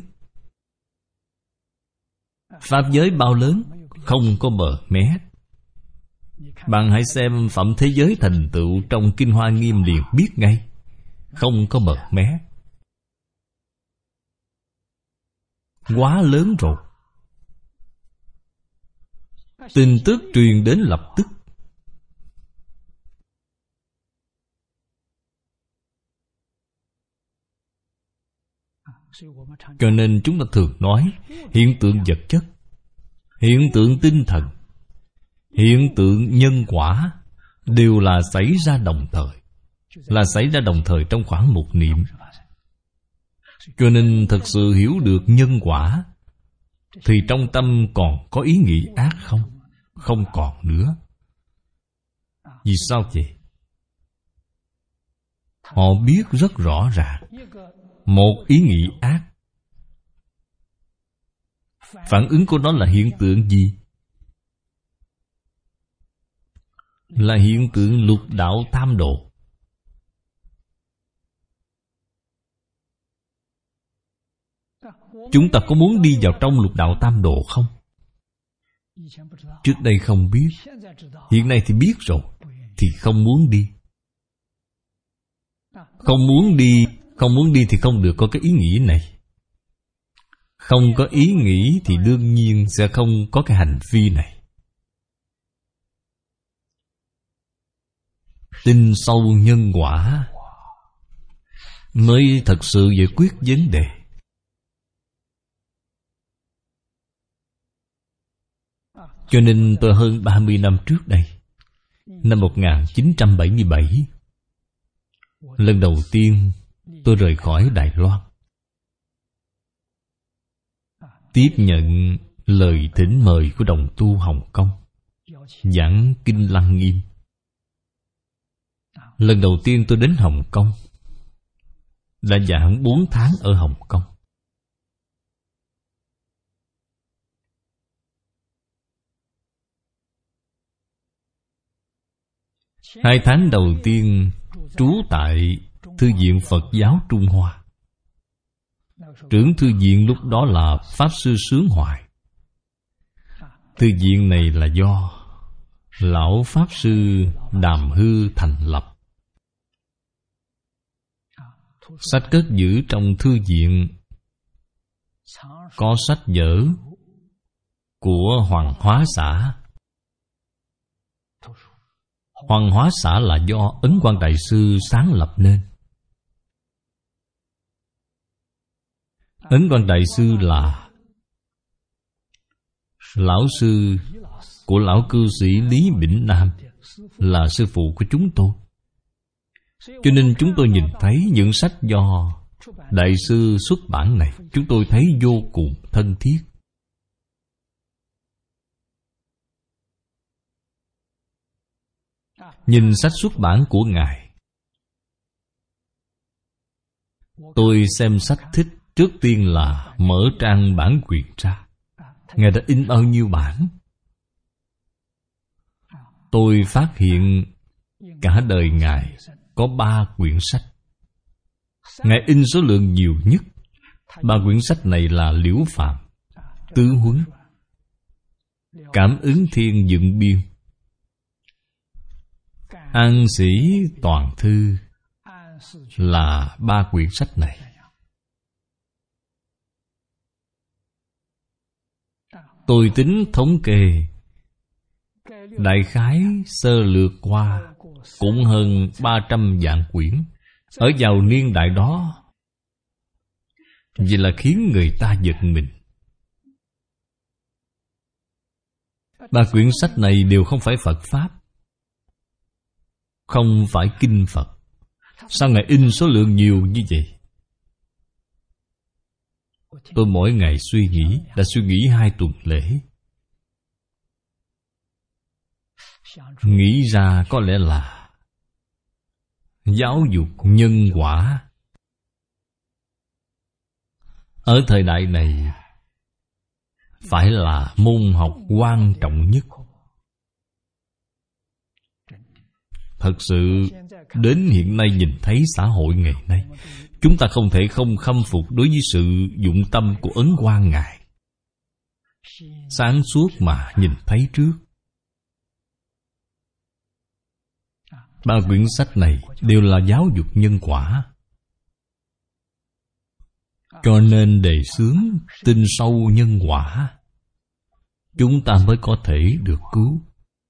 Pháp giới bao lớn, không có bờ mé. Bạn hãy xem phẩm thế giới thành tựu trong Kinh Hoa Nghiêm liền biết ngay. Không có bờ mé. Quá lớn rồi. Tin tức truyền đến lập tức. Cho nên chúng ta thường nói hiện tượng vật chất, hiện tượng tinh thần, hiện tượng nhân quả đều là xảy ra đồng thời. Là xảy ra đồng thời trong khoảng một niệm. Cho nên thật sự hiểu được nhân quả thì trong tâm còn có ý nghĩ ác không? Không còn nữa. Vì sao vậy? Họ biết rất rõ ràng. Một ý nghĩ ác, phản ứng của nó là hiện tượng gì? Là hiện tượng lục đạo tam độ. Chúng ta có muốn đi vào trong lục đạo tam độ không? Trước đây không biết. Hiện nay thì biết rồi. Thì không muốn đi. Không muốn đi. Không muốn đi thì không được có cái ý nghĩ này. Không có ý nghĩ thì đương nhiên sẽ không có cái hành vi này. Tin sâu nhân quả mới thật sự giải quyết vấn đề. Cho nên tôi hơn 30 năm trước đây, năm 1977, lần đầu tiên tôi rời khỏi Đài Loan, tiếp nhận lời thỉnh mời của đồng tu Hồng Kông giảng Kinh Lăng Nghiêm. Lần đầu tiên tôi đến Hồng Kông, đã giảng 4 tháng ở Hồng Kông. 2 tháng đầu tiên trú tại Thư viện Phật giáo Trung Hoa. Trưởng thư viện lúc đó là Pháp Sư Sướng Hoài. Thư viện này là do Lão Pháp Sư Đàm Hư thành lập. Sách cất giữ trong thư viện có sách vở của Hoàng Hóa xã. Hoàng Hóa xã là do Ấn Quang Đại Sư sáng lập nên. Ấn Quang Đại Sư là lão sư của lão cư sĩ Lý Bỉnh Nam, là sư phụ của chúng tôi. Cho nên chúng tôi nhìn thấy những sách do Đại sư xuất bản này, chúng tôi thấy vô cùng thân thiết. Nhìn sách xuất bản của Ngài, tôi xem sách thích. Trước tiên là mở trang bản quyền ra. Ngài đã in bao nhiêu bản? Tôi phát hiện cả đời Ngài có 3 quyển sách. Ngài in số lượng nhiều nhất. 3 quyển sách này là Liễu Phạm, Tứ Huấn, Cảm ứng Thiên Dựng Biên, An Sĩ Toàn Thư, là 3 quyển sách này. Tôi tính thống kê, đại khái sơ lược qua cũng hơn 300 vạn quyển. Ở vào niên đại đó, vậy là khiến người ta giật mình. 3 quyển sách này đều không phải Phật Pháp, không phải kinh Phật. Sao Ngài in số lượng nhiều như vậy? Tôi mỗi ngày suy nghĩ, đã suy nghĩ 2 tuần lễ. Nghĩ ra có lẽ là giáo dục nhân quả. Ở thời đại này phải là môn học quan trọng nhất. Thật sự, đến hiện nay nhìn thấy xã hội ngày nay, chúng ta không thể không khâm phục đối với sự dụng tâm của Ấn Quang Ngài. Sáng suốt mà nhìn thấy trước. 3 quyển sách này đều là giáo dục nhân quả. Cho nên đề xướng tin sâu nhân quả, chúng ta mới có thể được cứu.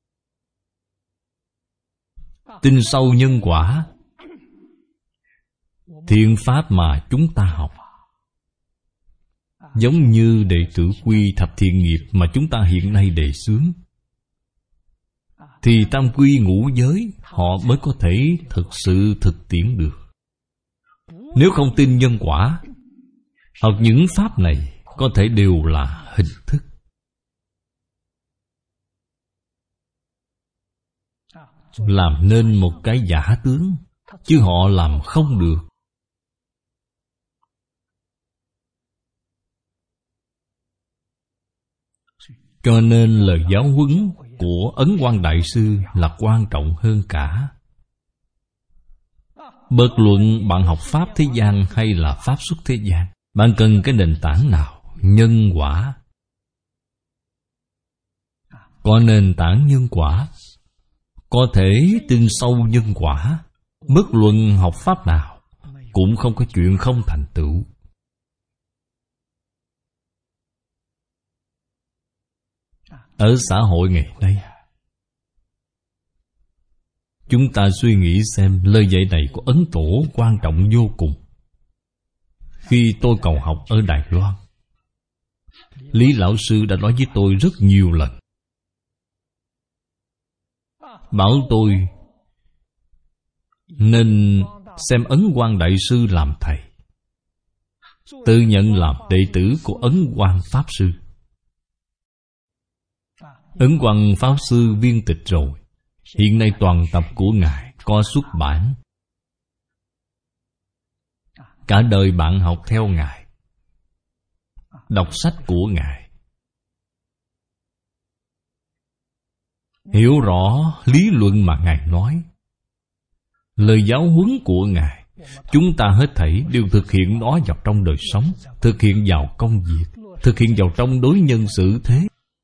Tin sâu nhân quả, thiện pháp mà chúng ta học, giống như đệ tử quy thập thiện nghiệp mà chúng ta hiện nay đề xướng, thì tam quy ngũ giới họ mới có thể thực sự thực tiễn được. Nếu không tin nhân quả, học những pháp này có thể đều là hình thức. Làm nên một cái giả tướng, chứ họ làm không được. Cho nên lời giáo huấn của Ấn Quang Đại Sư là quan trọng hơn cả. Bất luận bạn học Pháp thế gian hay là Pháp xuất thế gian, bạn cần cái nền tảng nào? Nhân quả. Có nền tảng nhân quả, có thể tin sâu nhân quả, bất luận học Pháp nào cũng không có chuyện không thành tựu. Ở xã hội ngày nay, chúng ta suy nghĩ xem lời dạy này của Ấn Tổ quan trọng vô cùng. Khi tôi cầu học ở Đài Loan, Lý Lão Sư đã nói với tôi rất nhiều lần, bảo tôi nên xem Ấn Quang Đại Sư làm thầy, tự nhận làm đệ tử của Ấn Quang Pháp Sư. Ấn Quang Pháp Sư viên tịch rồi, hiện nay toàn tập của Ngài có xuất bản. Cả đời bạn học theo Ngài, đọc sách của Ngài, hiểu rõ lý luận mà Ngài nói, Lời giáo huấn của Ngài, chúng ta hết thảy đều thực hiện nó vào trong đời sống, thực hiện vào công việc, thực hiện vào trong đối nhân xử thế.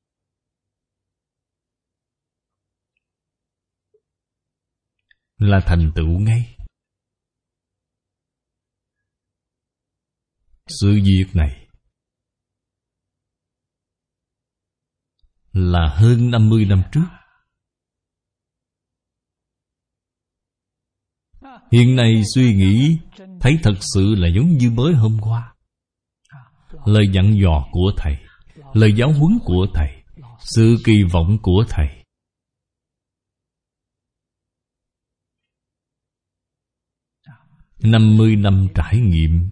Là thành tựu ngay. Sự việc này là hơn 50 năm trước. Hiện nay suy nghĩ thấy thật sự là giống như mới hôm qua. Lời dặn dò của Thầy, lời giáo huấn của Thầy, sự kỳ vọng của Thầy, 50 năm trải nghiệm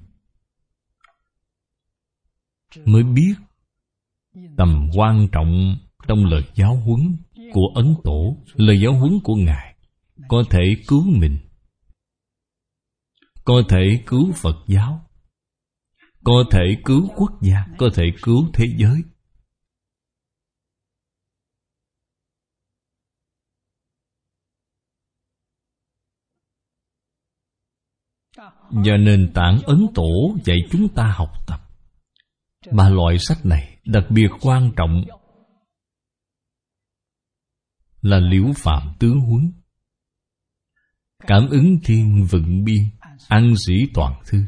mới biết tầm quan trọng trong lời giáo huấn của Ấn Tổ. Lời giáo huấn của Ngài có thể cứu mình, có thể cứu Phật giáo, có thể cứu quốc gia, có thể cứu thế giới. Và nền tảng Ấn Tổ dạy chúng ta học tập. Ba loại sách này đặc biệt quan trọng là Liễu Phạm Tướng Huấn, Cảm Ứng Thiên Vựng Biên, An Sĩ Toàn Thư.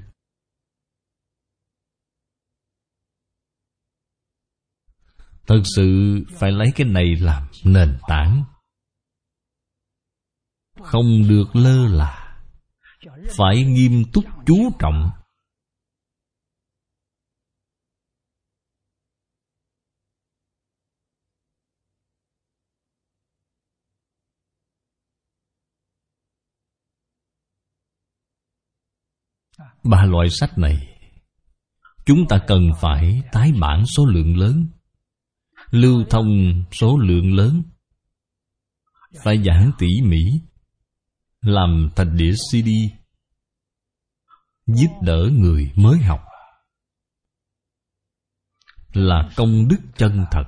Thật sự phải lấy cái này làm nền tảng, không được lơ là, phải nghiêm túc chú trọng. Ba loại sách này chúng ta cần phải tái bản số lượng lớn, lưu thông số lượng lớn, phải giảng tỉ mỉ, làm thành đĩa CD, giúp đỡ người mới học, là công đức chân thật.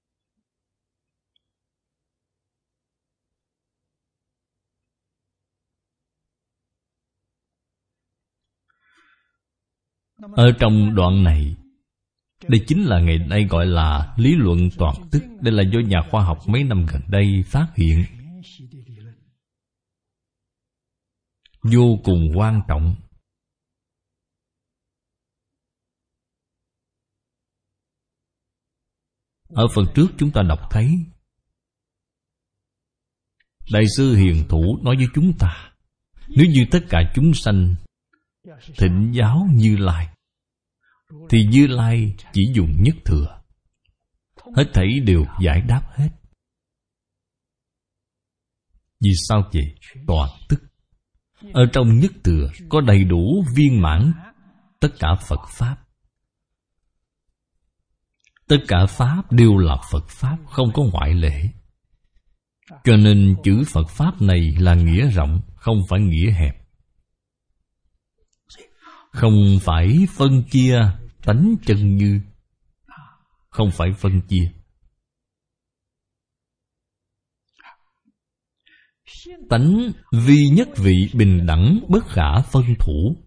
Ở trong đoạn này, đây chính là ngày nay gọi là lý luận toàn tức. Đây là do nhà khoa học mấy năm gần đây phát hiện, vô cùng quan trọng. Ở phần trước chúng ta đọc thấy Đại sư Hiền Thủ nói với chúng ta, nếu như tất cả chúng sanh thịnh giáo Như Lai, thì Như Lai chỉ dùng nhất thừa, hết thảy đều giải đáp hết. Vì sao vậy? Toàn tức. Ở trong nhất thừa có đầy đủ viên mãn tất cả Phật Pháp. Tất cả Pháp đều là Phật Pháp, không có ngoại lệ. Cho nên chữ Phật Pháp này là nghĩa rộng, không phải nghĩa hẹp. Không phải phân chia tánh chân như, không phải phân chia. Tánh vi nhất vị bình đẳng bất khả phân thủ.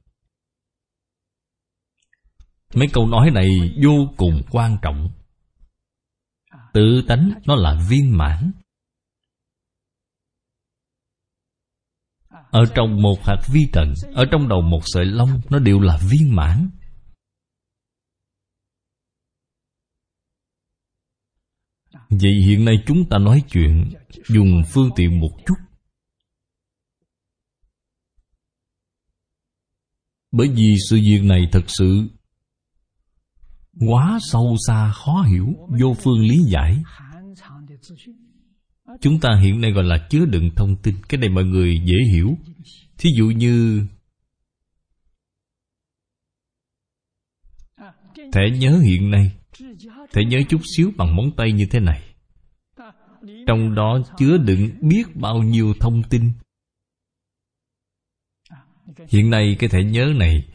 Mấy câu nói này vô cùng quan trọng. Tự tánh nó là viên mãn. Ở trong một hạt vi trần, ở trong đầu một sợi lông, nó đều là viên mãn. Vậy hiện nay chúng ta nói chuyện dùng phương tiện một chút. Bởi vì sự việc này thật sự quá sâu xa, khó hiểu, vô phương lý giải. Chúng ta hiện nay gọi là chứa đựng thông tin. Cái này mọi người dễ hiểu. Thí dụ như thẻ nhớ hiện nay, thẻ nhớ chút xíu bằng móng tay như thế này, trong đó chứa đựng biết bao nhiêu thông tin. Hiện nay cái thẻ nhớ này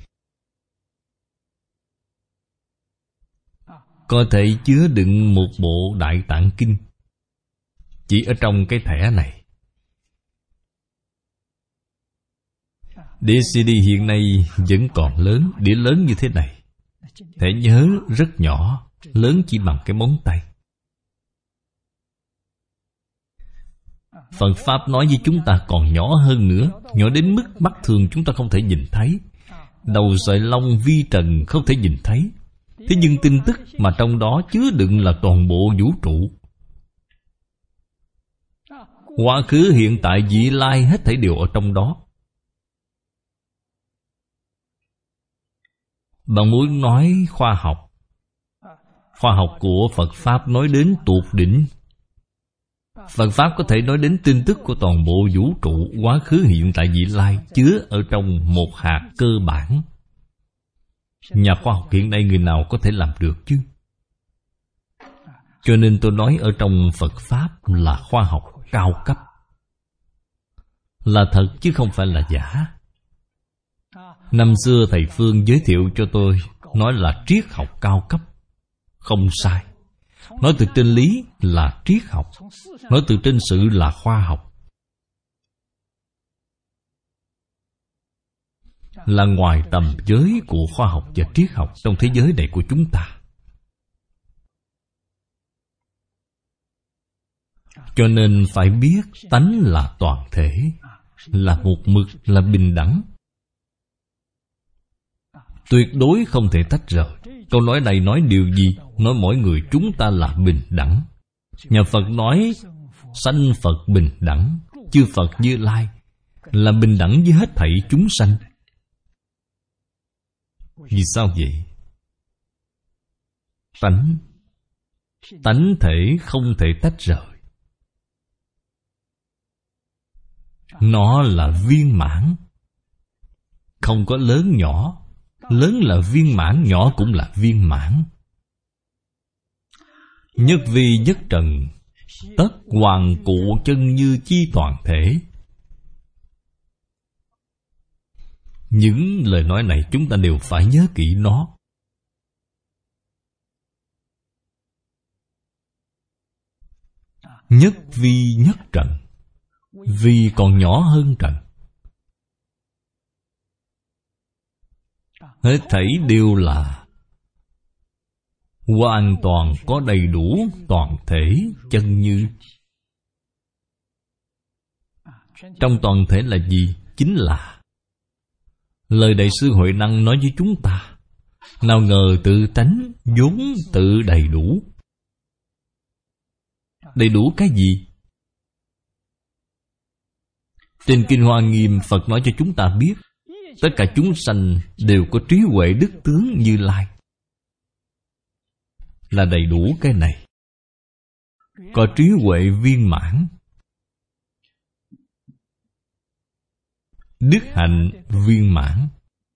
có thể chứa đựng một bộ Đại Tạng Kinh, chỉ ở trong cái thẻ này. Đĩa CD hiện nay vẫn còn lớn, đĩa lớn như thế này. Thẻ nhớ rất nhỏ, lớn chỉ bằng cái móng tay. Phật Pháp nói với chúng ta còn nhỏ hơn nữa, nhỏ đến mức mắt thường chúng ta không thể nhìn thấy. Đầu sợi lông vi trần không thể nhìn thấy. Thế nhưng tin tức mà trong đó chứa đựng là toàn bộ vũ trụ. Quá khứ, hiện tại, vị lai hết thảy đều ở trong đó. Bạn muốn nói khoa học, khoa học của Phật Pháp nói đến tột đỉnh. Phật Pháp có thể nói đến tin tức của toàn bộ vũ trụ, quá khứ, hiện tại, vị lai, chứa ở trong một hạt cơ bản. Nhà khoa học hiện nay người nào có thể làm được chứ? Cho nên tôi nói ở trong Phật Pháp là khoa học cao cấp, là thật chứ không phải là giả. Năm xưa thầy Phương giới thiệu cho tôi, nói là triết học cao cấp. Không sai. Nói từ trên lý là triết học, nói từ trên sự là khoa học. Là ngoài tầm giới của khoa học và triết học trong thế giới này của chúng ta. Cho nên phải biết tánh là toàn thể, là một mực, là bình đẳng. Tuyệt đối không thể tách rời. Câu nói này nói điều gì? Nói mỗi người chúng ta là bình đẳng. Nhà Phật nói sanh Phật bình đẳng, chư Phật Như Lai là bình đẳng với hết thảy chúng sanh. Vì sao vậy? Tánh thể không thể tách rời. Nó là viên mãn, không có lớn nhỏ. Lớn là viên mãn, nhỏ cũng là viên mãn. Nhất vi nhất trần, tất hoàn cụ chân như chi toàn thể. Những lời nói này chúng ta đều phải nhớ kỹ nó. Nhất vi nhất trần. Vi còn nhỏ hơn trần. Hết thảy đều là hoàn toàn có đầy đủ toàn thể chân như. Trong toàn thể là gì? Chính là lời Đại sư Huệ Năng nói với chúng ta. Nào ngờ tự tánh vốn tự đầy đủ. Đầy đủ cái gì? Trên Kinh Hoa Nghiêm, Phật nói cho chúng ta biết tất cả chúng sanh đều có trí huệ đức tướng Như Lai. Là đầy đủ cái này. Có trí huệ viên mãn, đức hạnh viên mãn,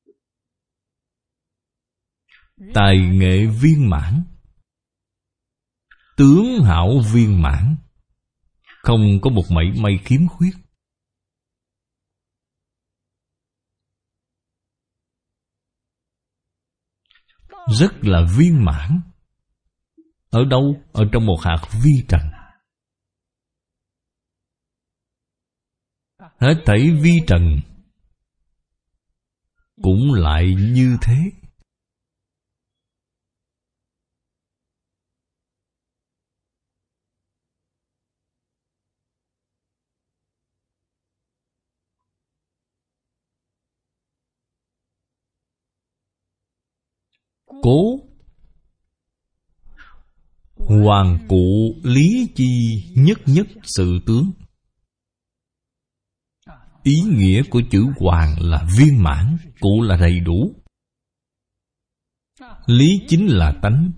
tài nghệ viên mãn, tướng hảo viên mãn, không có một mảy may khiếm khuyết. Rất là viên mãn. Ở đâu? Ở trong một hạt vi trần. Hết thảy vi trần cũng lại như thế. Cố hoàn cụ lý chi nhất nhất sự tướng. Ý nghĩa của chữ hoàn là viên mãn, cụ là đầy đủ. Lý chính là tánh.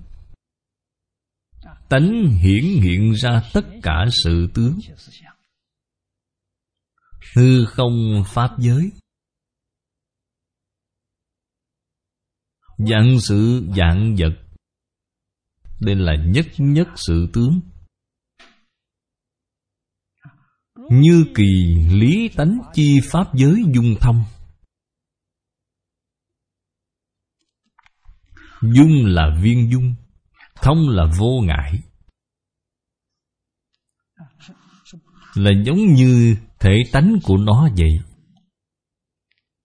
Tánh hiển hiện ra tất cả sự tướng. Hư không pháp giới, vạn sự vạn vật, đây là nhất nhất sự tướng. Như kỳ lý tánh chi pháp giới dung thông. Dung là viên dung, thông là vô ngại. Là giống như thể tánh của nó vậy.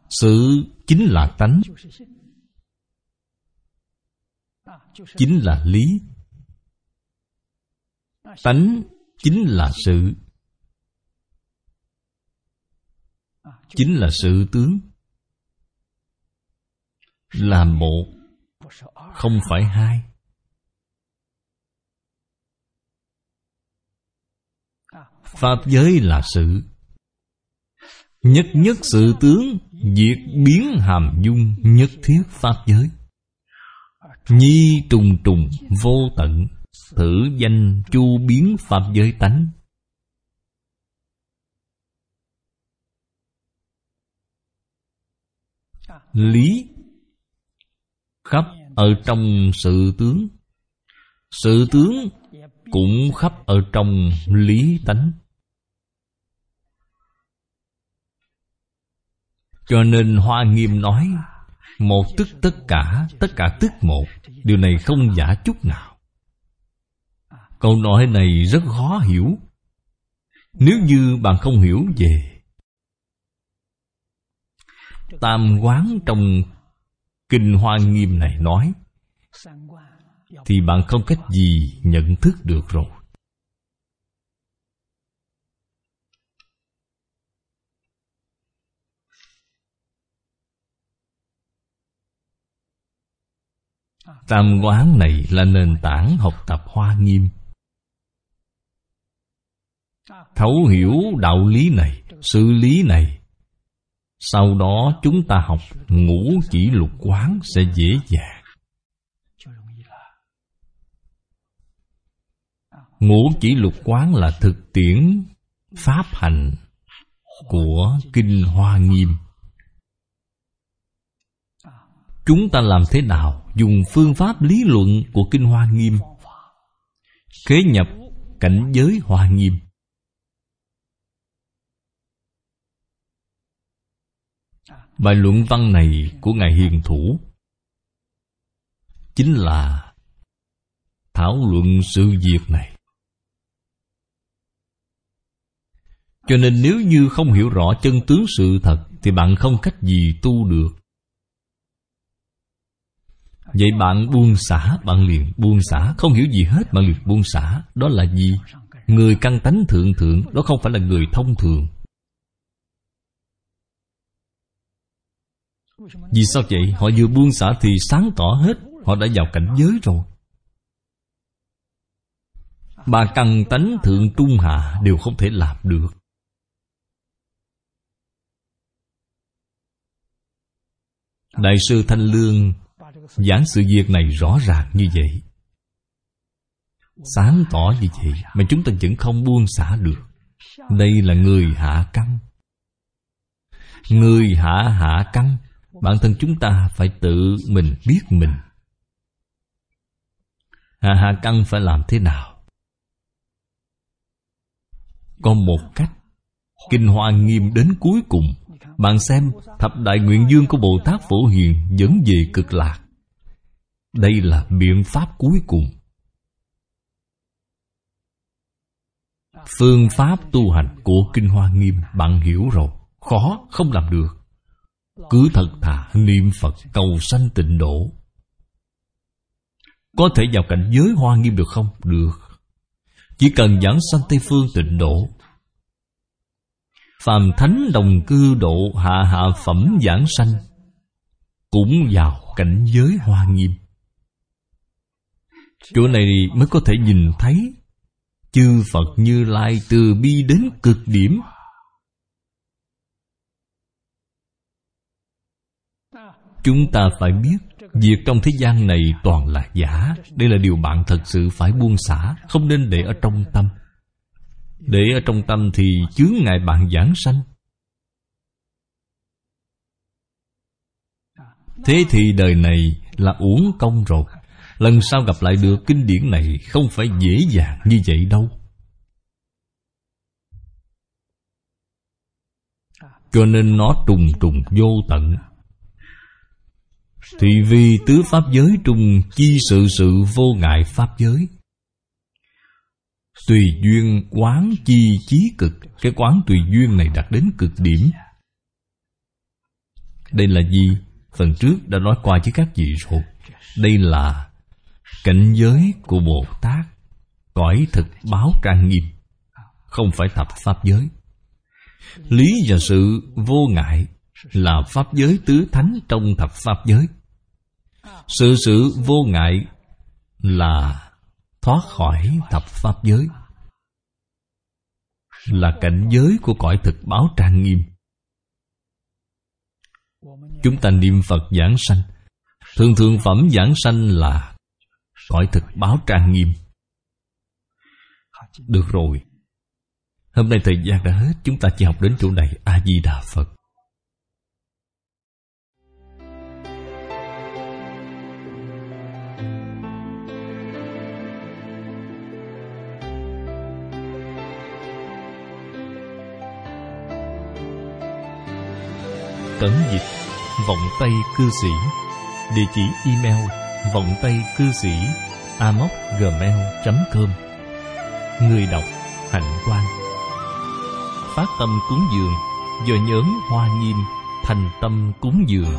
Sự chính là tánh, chính là lý. Tánh chính là sự, chính là sự tướng. Là một, không phải hai. Pháp giới là sự. Nhất nhất sự tướng, diệt biến hàm dung, nhất thiết pháp giới. Nhi trùng trùng vô tận, thử danh chu biến pháp giới tánh. Lý khắp ở trong sự tướng, sự tướng cũng khắp ở trong lý tánh. Cho nên Hoa Nghiêm nói một tức tất cả tức một. Điều này không giả chút nào. Câu nói này rất khó hiểu. Nếu như bạn không hiểu về tam quán trong Kinh Hoa Nghiêm này nói, thì bạn không cách gì nhận thức được rồi. Tam quán này là nền tảng học tập Hoa Nghiêm. Thấu hiểu đạo lý này, sự lý này, sau đó chúng ta học ngũ chỉ lục quán sẽ dễ dàng. Ngũ chỉ lục quán là thực tiễn pháp hành của Kinh Hoa Nghiêm. Chúng ta làm thế nào dùng phương pháp lý luận của Kinh Hoa Nghiêm khế nhập cảnh giới Hoa Nghiêm? Bài luận văn này của Ngài Hiền Thủ chính là thảo luận sự việc này. Cho nên nếu như không hiểu rõ chân tướng sự thật thì bạn không cách gì tu được. Vậy bạn buông xả, bạn liền buông xả. Không hiểu gì hết, bạn liền buông xả. Đó là gì? Người căn tánh thượng thượng. Đó không phải là người thông thường. Vì sao vậy? Họ vừa buông xả thì sáng tỏ hết. Họ đã vào cảnh giới rồi. Ba căn tánh thượng trung hạ đều không thể làm được. Đại sư Thanh Lương giảng sự việc này rõ ràng như vậy, sáng tỏ như vậy, mà chúng ta vẫn không buông xả được. Đây là người hạ căn. Người hạ căn, bản thân chúng ta phải tự mình biết mình. Hạ căn phải làm thế nào? Có một cách. Kinh Hoa Nghiêm đến cuối cùng, bạn xem thập đại nguyện dương của Bồ Tát Phổ Hiền dẫn về Cực Lạc. Đây là biện pháp cuối cùng. Phương pháp tu hành của Kinh Hoa Nghiêm bạn hiểu rồi. Khó không làm được. Cứ thật thà niệm Phật cầu sanh tịnh độ. Có thể vào cảnh giới Hoa Nghiêm được không? Được. Chỉ cần giảng sanh Tây Phương tịnh độ. Phàm thánh đồng cư độ hạ phẩm giảng sanh, cũng vào cảnh giới Hoa Nghiêm. Chỗ này mới có thể nhìn thấy chư Phật Như Lai từ bi đến cực điểm. Chúng ta phải biết việc trong thế gian này toàn là giả. Đây là điều bạn thật sự phải buông xả, không nên để ở trong tâm. Để ở trong tâm thì chướng ngại bạn giảng sanh. Thế thì đời này là uổng công rồi. Lần sau gặp lại được kinh điển này không phải dễ dàng như vậy đâu. Cho nên nó trùng trùng vô tận. Thì vì tứ pháp giới trung chi sự vô ngại pháp giới. Tùy duyên quán chi chí cực. Cái quán tùy duyên này đạt đến cực điểm. Đây là gì? Phần trước đã nói qua với các vị rồi. Đây là cảnh giới của Bồ Tát, cõi thực báo trang nghiêm, không phải thập pháp giới. Lý và sự vô ngại là pháp giới tứ thánh trong thập pháp giới. Sự vô ngại là thoát khỏi thập pháp giới, là cảnh giới của cõi thực báo trang nghiêm. Chúng ta niệm Phật giảng sanh, thường thường phẩm giảng sanh là cõi thực báo trang nghiêm. Được rồi, hôm nay thời gian đã hết, chúng ta chỉ học đến chỗ này. A Di Đà Phật. Cẩn dịch Vọng Tây Cư Sĩ. Địa chỉ email vongtaicư sĩ@gmail.com. Người đọc Hạnh Quang. Phát tâm cúng dường do nhóm Hoa Nghiêm thành tâm cúng dường.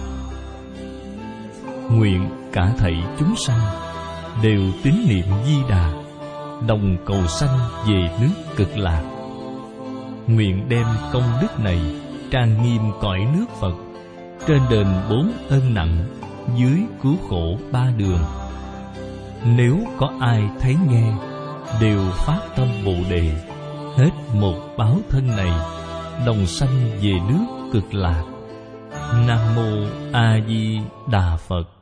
Nguyện cả thảy chúng sanh đều tín niệm Di Đà, đồng cầu sanh về nước Cực Lạc. Nguyện đem công đức này trang nghiêm cõi nước Phật, trên đền 4 ân nặng, dưới cứu khổ 3 đường. Nếu có ai thấy nghe, đều phát tâm Bồ Đề, hết một báo thân này, đồng sanh về nước Cực Lạc. Nam Mô A Di Đà Phật.